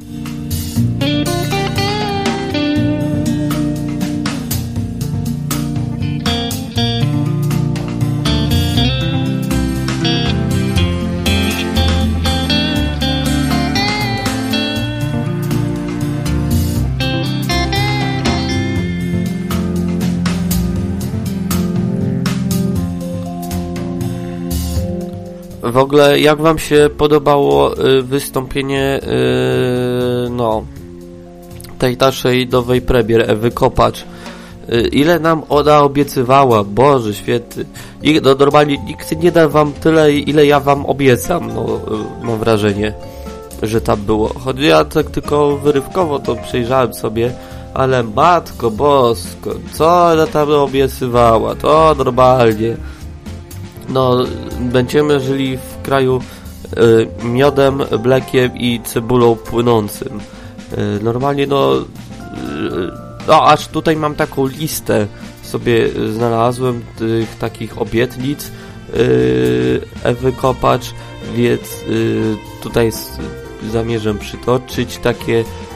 W ogóle jak wam się podobało wystąpienie no tej naszej nowej premier Ewy Kopacz? Ile nam ona obiecywała? Boże święty. No normalnie nikt nie da wam tyle, ile ja wam obiecam. No mam wrażenie, że tam było. Choć ja tak tylko wyrywkowo to przejrzałem sobie, ale matko bosko, co ona tam obiecywała? To normalnie. No, będziemy żyli w kraju miodem, mlekiem i cebulą płynącym. Normalnie, no, aż tutaj mam taką listę sobie znalazłem tych takich obietnic Ewy Kopacz, więc tutaj zamierzam przytoczyć takie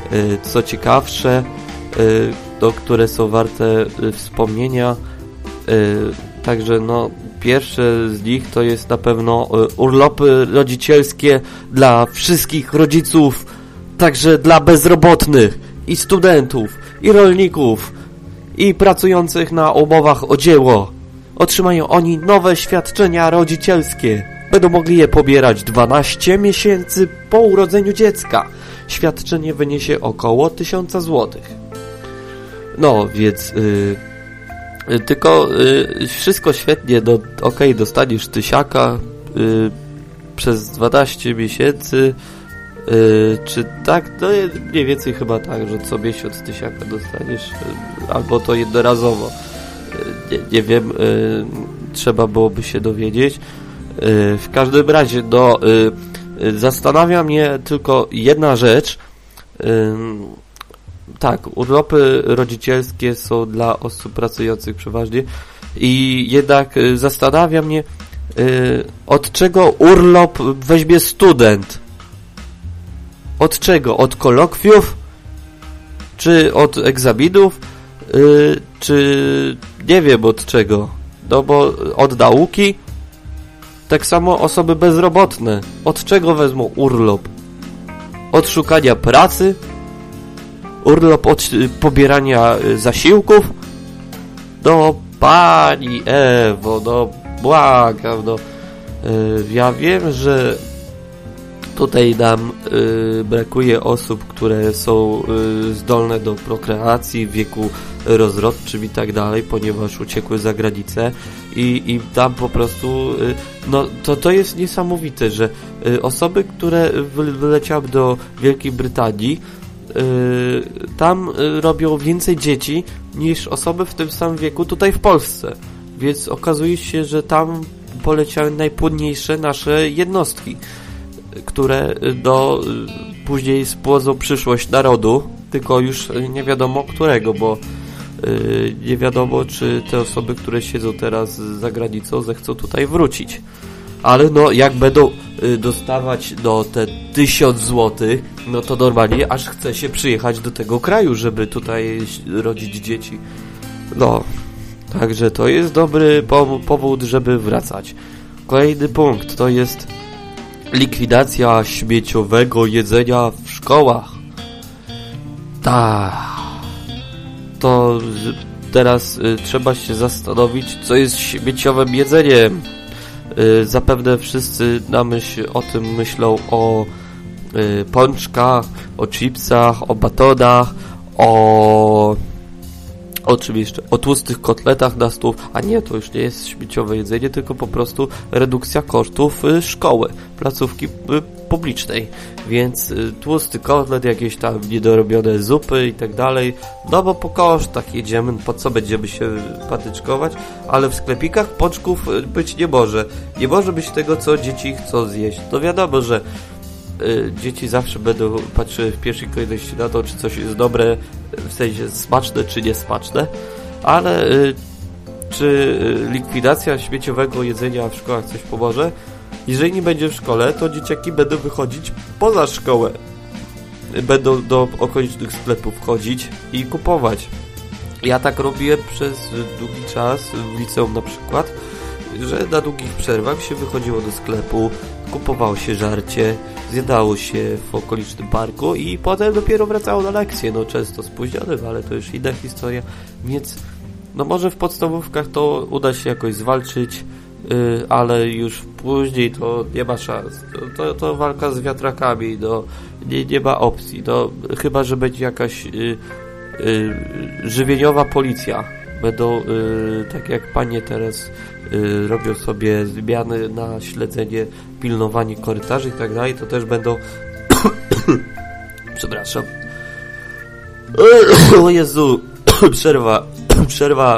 co ciekawsze, które są warte wspomnienia. Także no, pierwsze z nich to jest na pewno urlopy rodzicielskie dla wszystkich rodziców, także dla bezrobotnych i studentów, i rolników, i pracujących na umowach o dzieło. Otrzymają oni nowe świadczenia rodzicielskie. Będą mogli je pobierać 12 miesięcy po urodzeniu dziecka. Świadczenie wyniesie około 1000 zł. No, więc tylko wszystko świetnie, no okej, dostaniesz 1000 przez 12 miesięcy, czy tak, no mniej więcej chyba tak, że co miesiąc 1000 dostaniesz, albo to jednorazowo. Nie wiem, trzeba byłoby się dowiedzieć. W każdym razie, no, zastanawia mnie tylko jedna rzecz. Tak, urlopy rodzicielskie są dla osób pracujących przeważnie i jednak zastanawia mnie, od czego urlop weźmie student? Od czego? Od kolokwiów? Czy od egzaminów? Czy nie wiem od czego? No bo od nauki? Tak samo osoby bezrobotne. Od czego wezmą urlop? Od szukania pracy? Urlop od pobierania zasiłków? No pani Ewo, no błagam, no. Ja wiem, że tutaj nam brakuje osób, które są zdolne do prokreacji w wieku rozrodczym i tak dalej, ponieważ uciekły za granicę i tam po prostu no to jest niesamowite, że osoby, które wyleciały do Wielkiej Brytanii, tam robią więcej dzieci niż osoby w tym samym wieku tutaj w Polsce, więc okazuje się, że tam poleciały najpłodniejsze nasze jednostki, które później spłodzą przyszłość narodu, tylko już nie wiadomo którego, bo nie wiadomo, czy te osoby, które siedzą teraz za granicą, zechcą tutaj wrócić. Ale no, jak będą dostawać te 1000 zł, no to normalnie aż chce się przyjechać do tego kraju, żeby tutaj rodzić dzieci. No, także to jest dobry powód, żeby wracać. Kolejny punkt to jest likwidacja śmieciowego jedzenia w szkołach. Tak. To teraz trzeba się zastanowić, co jest śmieciowym jedzeniem. Zapewne wszyscy na myśl o tym myślą o pączkach, o chipsach, o batonach, o czym jeszcze? O tłustych kotletach na stół, a nie, to już nie jest śmieciowe jedzenie, tylko po prostu redukcja kosztów szkoły, placówki publicznej, więc tłusty kotlet, jakieś tam niedorobione zupy i tak dalej, no bo po kosztach jedziemy, po co będziemy się patyczkować, ale w sklepikach pączków być nie może. Nie może być tego, co dzieci chcą zjeść. To wiadomo, że dzieci zawsze będą patrzyły w pierwszej kolejności na to, czy coś jest dobre, w sensie smaczne, czy niesmaczne, ale czy likwidacja śmieciowego jedzenia w szkołach coś pomoże? Jeżeli nie będzie w szkole, to dzieciaki będą wychodzić poza szkołę. Będą do okolicznych sklepów chodzić i kupować. Ja tak robiłem przez długi czas, w liceum na przykład, że na długich przerwach się wychodziło do sklepu, kupowało się żarcie, zjadało się w okolicznym parku i potem dopiero wracało na lekcje, no często spóźnionym, ale to już inna historia, więc no może w podstawówkach to uda się jakoś zwalczyć, ale już później to nie ma szans, to walka z wiatrakami, no nie ma opcji, no chyba, że będzie jakaś żywieniowa policja, będą tak jak panie teraz robią sobie zmiany na śledzenie, pilnowanie korytarzy i tak dalej, to też będą przepraszam o Jezu przerwa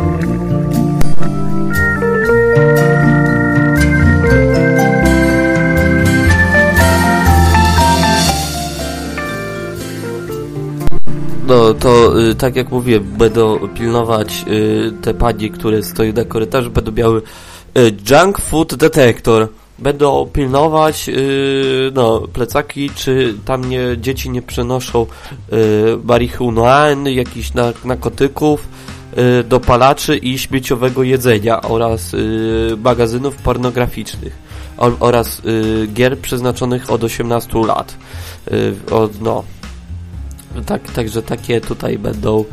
no to tak jak mówiłem, będą pilnować te panie, które stoją na korytarzu, będą miały junk food detector. będą pilnować plecaki, czy tam dzieci nie przenoszą marihuany, jakichś narkotyków, dopalaczy i śmieciowego jedzenia oraz magazynów pornograficznych oraz gier przeznaczonych od 18 lat. Także takie tutaj będą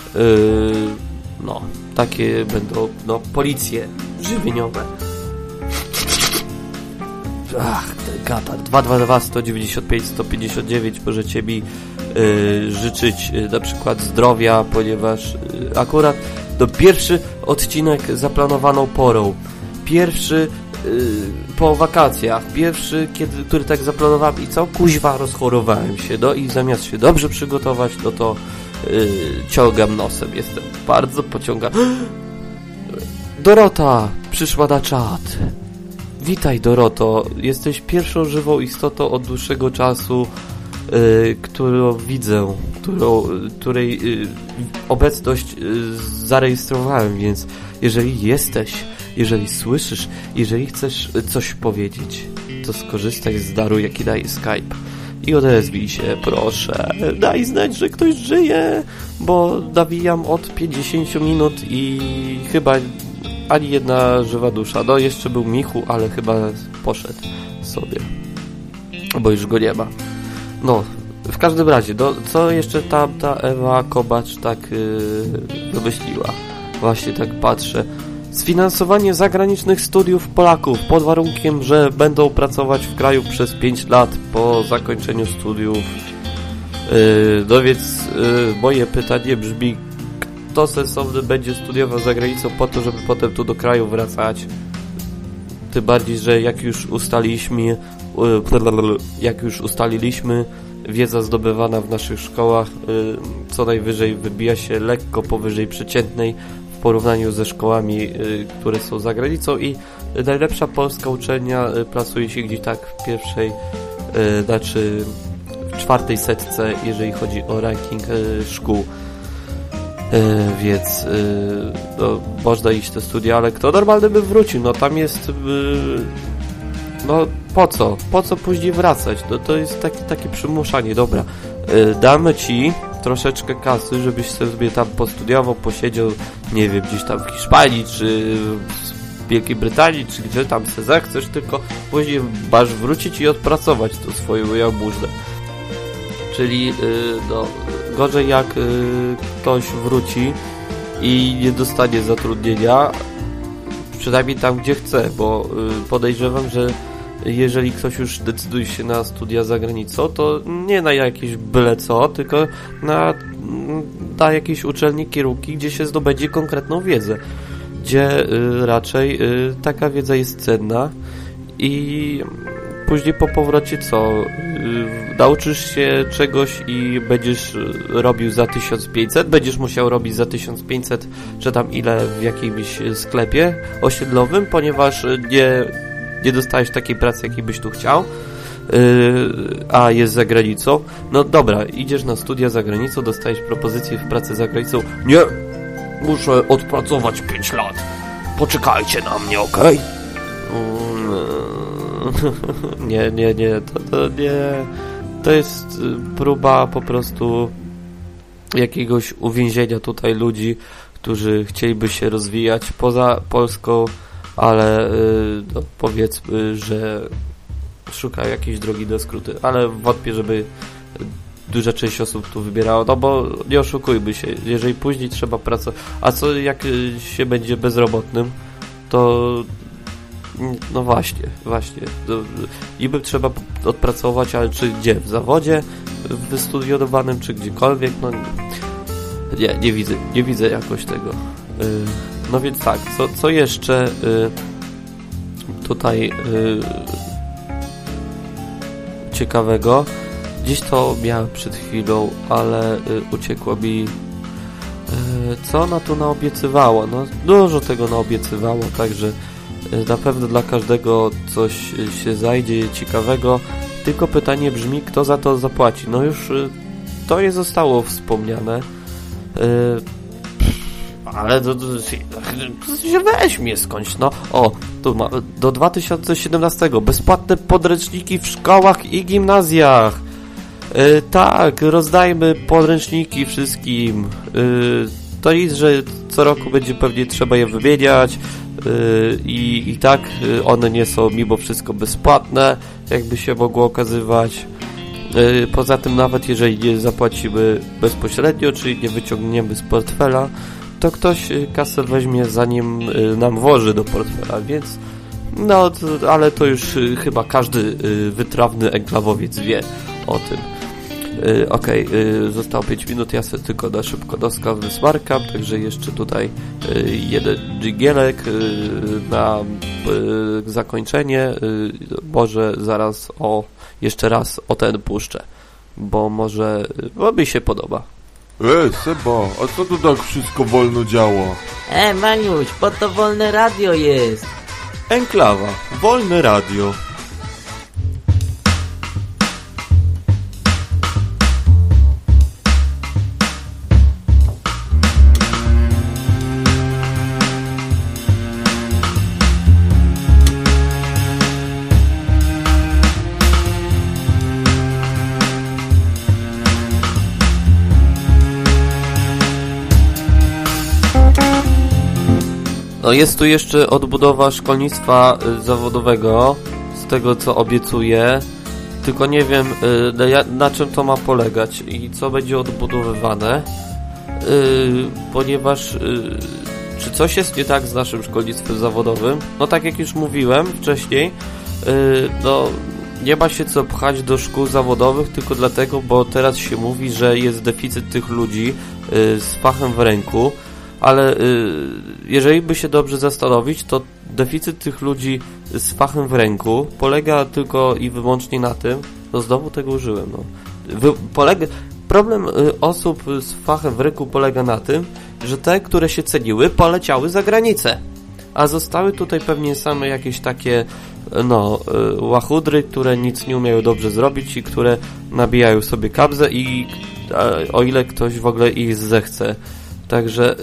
takie będą policje żywieniowe. Katar 222-195-159 możecie mi życzyć na przykład zdrowia, ponieważ akurat pierwszy odcinek zaplanowaną porą, pierwszy po wakacjach, pierwszy, który tak zaplanowałem i co? Kuźwa, rozchorowałem się, i zamiast się dobrze przygotować, to ciągam nosem, jestem bardzo pociągam. Dorota przyszła na czat. Witaj, Doroto, jesteś pierwszą żywą istotą od dłuższego czasu, którą widzę, której obecność zarejestrowałem, więc jeżeli słyszysz, jeżeli chcesz coś powiedzieć, to skorzystaj z daru, jaki daje Skype i odezwij się, proszę. Daj znać, że ktoś żyje, bo nawijam od 50 minut i chyba ani jedna żywa dusza. Jeszcze był Michu, ale chyba poszedł sobie, bo już go nie ma. W każdym razie, co jeszcze tamta Ewa Kobacz tak wymyśliła? Właśnie tak patrzę. Sfinansowanie zagranicznych studiów Polaków pod warunkiem, że będą pracować w kraju przez 5 lat po zakończeniu studiów. Więc moje pytanie brzmi, kto sensowny będzie studiował za granicą po to, żeby potem tu do kraju wracać? Tym bardziej, że jak już ustaliliśmy, wiedza zdobywana w naszych szkołach co najwyżej wybija się lekko powyżej przeciętnej w porównaniu ze szkołami, które są za granicą, i najlepsza polska uczelnia plasuje się gdzieś tak w pierwszej, w 4. setce, jeżeli chodzi o ranking szkół. Więc można iść te studia, ale kto normalny by wrócił? Tam jest po co później wracać? To jest takie przymuszanie. Dobra, damy ci troszeczkę kasy, żebyś sobie tam postudiował, posiedział, nie wiem, gdzieś tam w Hiszpanii, czy w Wielkiej Brytanii, czy gdzie tam se zechcesz, tylko później masz wrócić i odpracować tą swoją jałmużnę. Czyli gorzej jak ktoś wróci i nie dostanie zatrudnienia, przynajmniej tam, gdzie chce, bo podejrzewam, że jeżeli ktoś już decyduje się na studia za granicą, to nie na jakieś byle co, tylko na jakieś uczelnie, kierunki, gdzie się zdobędzie konkretną wiedzę, gdzie raczej taka wiedza jest cenna i później po powrocie nauczysz się czegoś i będziesz robił za 1500, będziesz musiał robić za 1500, czy tam ile w jakimś sklepie osiedlowym, ponieważ nie dostajesz takiej pracy, jakiej byś tu chciał, a jest za granicą. Dobra, idziesz na studia za granicą, dostajesz propozycję w pracy za granicą. Nie, muszę odpracować 5 lat. Poczekajcie na mnie, okej? Nie, to nie. To jest próba po prostu jakiegoś uwięzienia tutaj ludzi, którzy chcieliby się rozwijać poza Polską, ale powiedzmy, że szukają jakiejś drogi do skróty, ale wątpię, żeby duża część osób tu wybierała, bo nie oszukujmy się, jeżeli później trzeba pracować, a co jak się będzie bezrobotnym, to właśnie, niby trzeba odpracować, ale czy gdzie? W zawodzie wystudiowanym, czy gdziekolwiek? Nie widzę jakoś tego. Więc tak, co jeszcze tutaj ciekawego? Gdzieś to miałem przed chwilą, ale uciekło mi. Co ona tu naobiecywała? Dużo tego naobiecywała, także na pewno dla każdego coś się znajdzie ciekawego, tylko pytanie brzmi, kto za to zapłaci. Już to nie zostało wspomniane, ale się weźmie skądś, no. O, tu ma, do 2017 bezpłatne podręczniki w szkołach i gimnazjach. Tak, rozdajmy podręczniki wszystkim. To nic, że co roku będzie pewnie trzeba je wymieniać i tak one nie są mimo wszystko bezpłatne, jakby się mogło okazywać. Poza tym nawet jeżeli nie zapłacimy bezpośrednio, czyli nie wyciągniemy z portfela, to ktoś kasę weźmie zanim nam włoży do portfela, więc no, ale to już chyba każdy wytrawny enklawowiec wie o tym. Okej, zostało 5 minut, ja sobie tylko na szybko doska wysmarkam, także jeszcze tutaj jeden dżingielek na zakończenie, może zaraz jeszcze raz o ten puszczę, bo mi się podoba. Seba, a co tu tak wszystko wolno działa? Maniuś, po to wolne radio jest. Enklawa, wolne radio. No jest tu jeszcze odbudowa szkolnictwa zawodowego, z tego co obiecuję, tylko nie wiem na czym to ma polegać i co będzie odbudowywane, ponieważ czy coś jest nie tak z naszym szkolnictwem zawodowym? No tak jak już mówiłem wcześniej, no nie ma się co pchać do szkół zawodowych tylko dlatego, bo teraz się mówi, że jest deficyt tych ludzi z fachem w ręku. Ale jeżeli by się dobrze zastanowić, to deficyt tych ludzi z fachem w ręku polega tylko i wyłącznie na tym, no znowu tego użyłem, no. Problem osób z fachem w ręku polega na tym, że te, które się ceniły, poleciały za granicę, a zostały tutaj pewnie same jakieś takie, no, łachudry, które nic nie umieją dobrze zrobić i które nabijają sobie kabzę i o ile ktoś w ogóle ich zechce. Także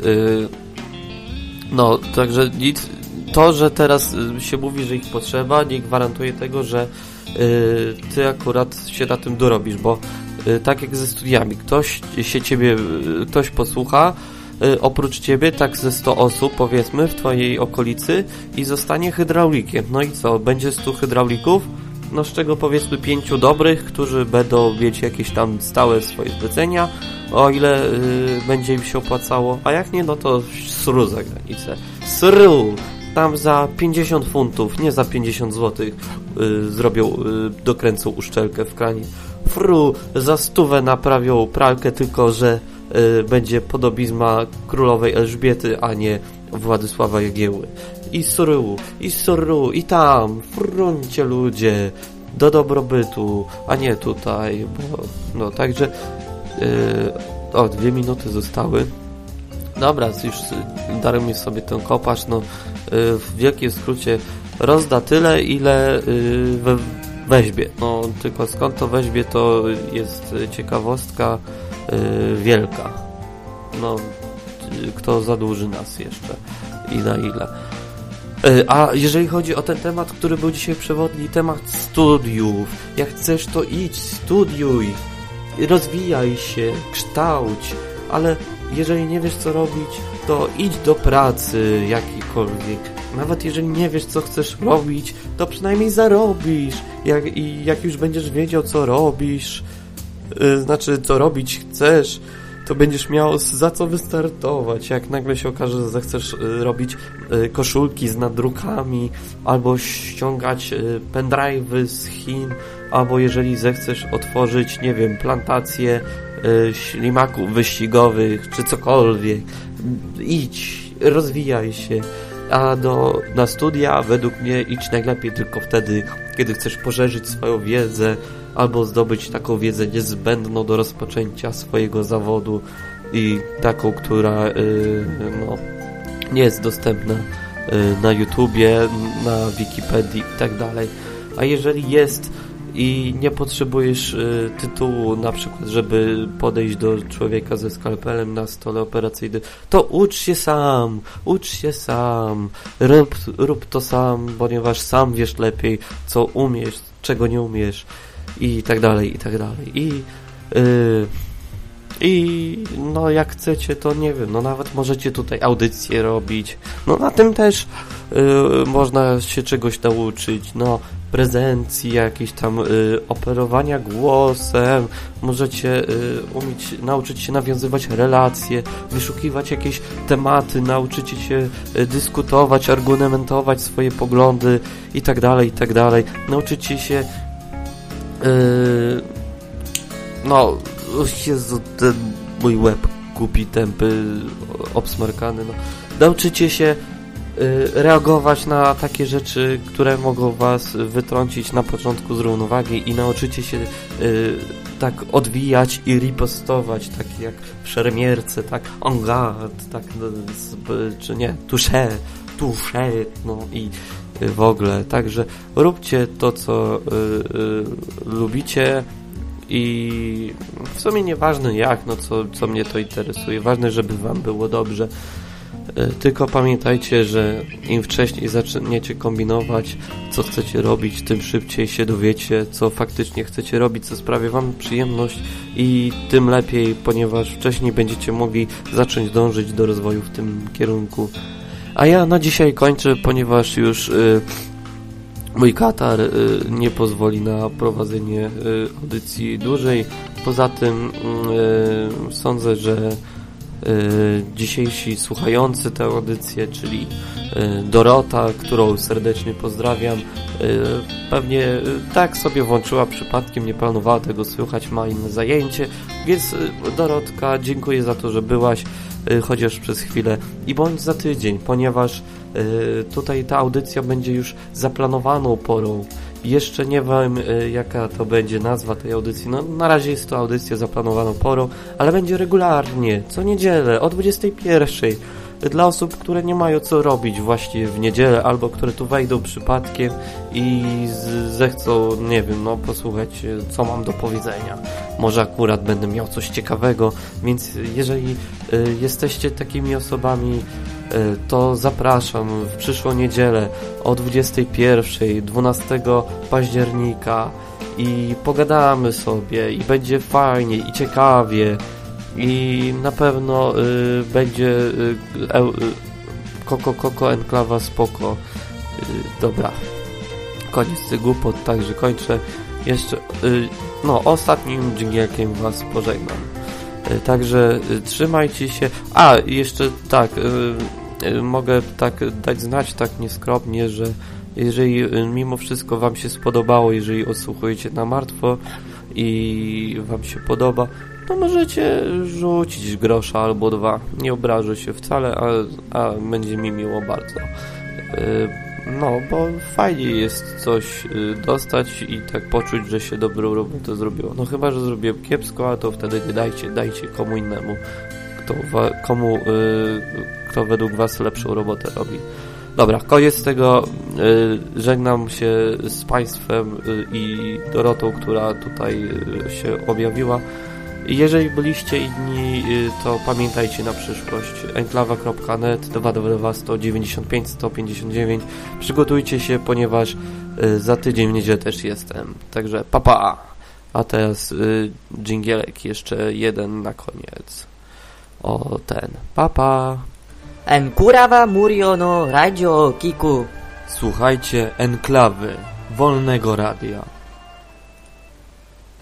także nic, to, że teraz się mówi, że ich potrzeba, nie gwarantuje tego, że ty akurat się na tym dorobisz, bo tak jak ze studiami, ktoś posłucha, oprócz ciebie tak ze 100 osób, powiedzmy, w twojej okolicy i zostanie hydraulikiem. No i co, będzie 100 hydraulików? No z czego powiedzmy 5 dobrych, którzy będą mieć jakieś tam stałe swoje zlecenia, o ile będzie im się opłacało, a jak nie, no to sru za granicę. Sru! Tam za 50 funtów, nie za 50 złotych dokręcą uszczelkę w kranie. Fru! Za 100 naprawią pralkę, tylko że będzie podobizma królowej Elżbiety, a nie Władysława Jagiełły. I sru, i tam, fruncie ludzie, do dobrobytu, a nie tutaj, bo, no, także 2 minuty zostały. Dobra, już darujmy sobie ten kopacz, no, w wielkim skrócie rozda tyle, ile weźmie. No, tylko skąd to weźmie, to jest ciekawostka wielka. No, kto zadłuży nas jeszcze i na ile. A jeżeli chodzi o ten temat, który był dzisiaj przewodni, temat studiów. Jak chcesz, to idź, studiuj, rozwijaj się, kształć, ale jeżeli nie wiesz, co robić, to idź do pracy jakiejkolwiek. Nawet jeżeli nie wiesz, co chcesz robić, to przynajmniej zarobisz. Jak już będziesz wiedział, co robisz, co robić chcesz, to będziesz miał za co wystartować. Jak nagle się okaże, że zechcesz robić koszulki z nadrukami, albo ściągać pendrive'y z Chin, albo jeżeli zechcesz otworzyć, nie wiem, plantację ślimaków wyścigowych, czy cokolwiek, idź, rozwijaj się. A na studia według mnie idź najlepiej tylko wtedy, kiedy chcesz poszerzyć swoją wiedzę albo zdobyć taką wiedzę niezbędną do rozpoczęcia swojego zawodu i taką, która nie jest dostępna na YouTubie, na Wikipedii i tak dalej. A jeżeli jest i nie potrzebujesz tytułu, na przykład, żeby podejść do człowieka ze skalpelem na stole operacyjnym, to ucz się sam, rób to sam, ponieważ sam wiesz lepiej, co umiesz, czego nie umiesz i tak dalej, i tak dalej. I no jak chcecie, to nie wiem, no nawet możecie tutaj audycje robić, no na tym też można się czegoś nauczyć, no prezencji, jakieś tam operowania głosem, możecie nauczyć się nawiązywać relacje, wyszukiwać jakieś tematy, nauczycie się dyskutować, argumentować swoje poglądy i tak dalej, nauczycie się no Jezu, ten mój łeb głupi, tępy, obsmarkany, no. Nauczycie się reagować na takie rzeczy, które mogą was wytrącić na początku z równowagi i nauczycie się tak odwijać i ripostować, tak jak w szermierce, tak en garde, tak, czy nie, touché, no i w ogóle. Także róbcie to, co lubicie, i w sumie nieważne jak, no co mnie to interesuje, ważne, żeby wam było dobrze. Tylko pamiętajcie, że im wcześniej zaczniecie kombinować, co chcecie robić, tym szybciej się dowiecie, co faktycznie chcecie robić, co sprawia wam przyjemność i tym lepiej, ponieważ wcześniej będziecie mogli zacząć dążyć do rozwoju w tym kierunku. A ja na dzisiaj kończę, ponieważ już mój katar nie pozwoli na prowadzenie audycji dłużej. Poza tym sądzę, że dzisiejsi słuchający tę audycję, czyli Dorota, którą serdecznie pozdrawiam, pewnie tak sobie włączyła przypadkiem, nie planowała tego słuchać, ma inne zajęcie, więc Dorotka, dziękuję za to, że byłaś, chociaż przez chwilę, i bądź za tydzień, ponieważ tutaj ta audycja będzie już zaplanowaną porą. Jeszcze nie wiem, jaka to będzie nazwa tej audycji. No, na razie jest to audycja zaplanowaną porą, ale będzie regularnie, co niedzielę, o 21:00. Dla osób, które nie mają co robić właśnie w niedzielę, albo które tu wejdą przypadkiem i zechcą, nie wiem, no posłuchać, co mam do powiedzenia. Może akurat będę miał coś ciekawego, więc jeżeli jesteście takimi osobami, to zapraszam w przyszłą niedzielę o 21:00, 12 października i pogadamy sobie i będzie fajnie i ciekawie i na pewno będzie Koko Enklawa spoko. Dobra, koniec tych głupot, także kończę. Jeszcze ostatnim dżingielkiem was pożegnam. Także trzymajcie się. A, jeszcze tak, mogę tak dać znać tak nieskromnie, że jeżeli mimo wszystko wam się spodobało, jeżeli odsłuchujecie na martwo i wam się podoba, to możecie rzucić grosza albo dwa. Nie obrażę się wcale, a będzie mi miło bardzo. Bo fajnie jest coś dostać i tak poczuć, że się dobrą robotę zrobiło. No chyba, że zrobiłem kiepsko, a to wtedy nie dajcie komu innemu, kto według was lepszą robotę robi. Dobra, koniec tego. Żegnam się z państwem i Dorotą, która tutaj się objawiła. Jeżeli byliście inni, to pamiętajcie na przyszłość. enklawa.net 222-195-159. Przygotujcie się, ponieważ za tydzień w niedzielę też jestem. Także papa. A teraz dżingielek jeszcze jeden na koniec. O ten. Papa. Enkurawa Murio no Radio Kiku. Słuchajcie Enklawy, wolnego radia.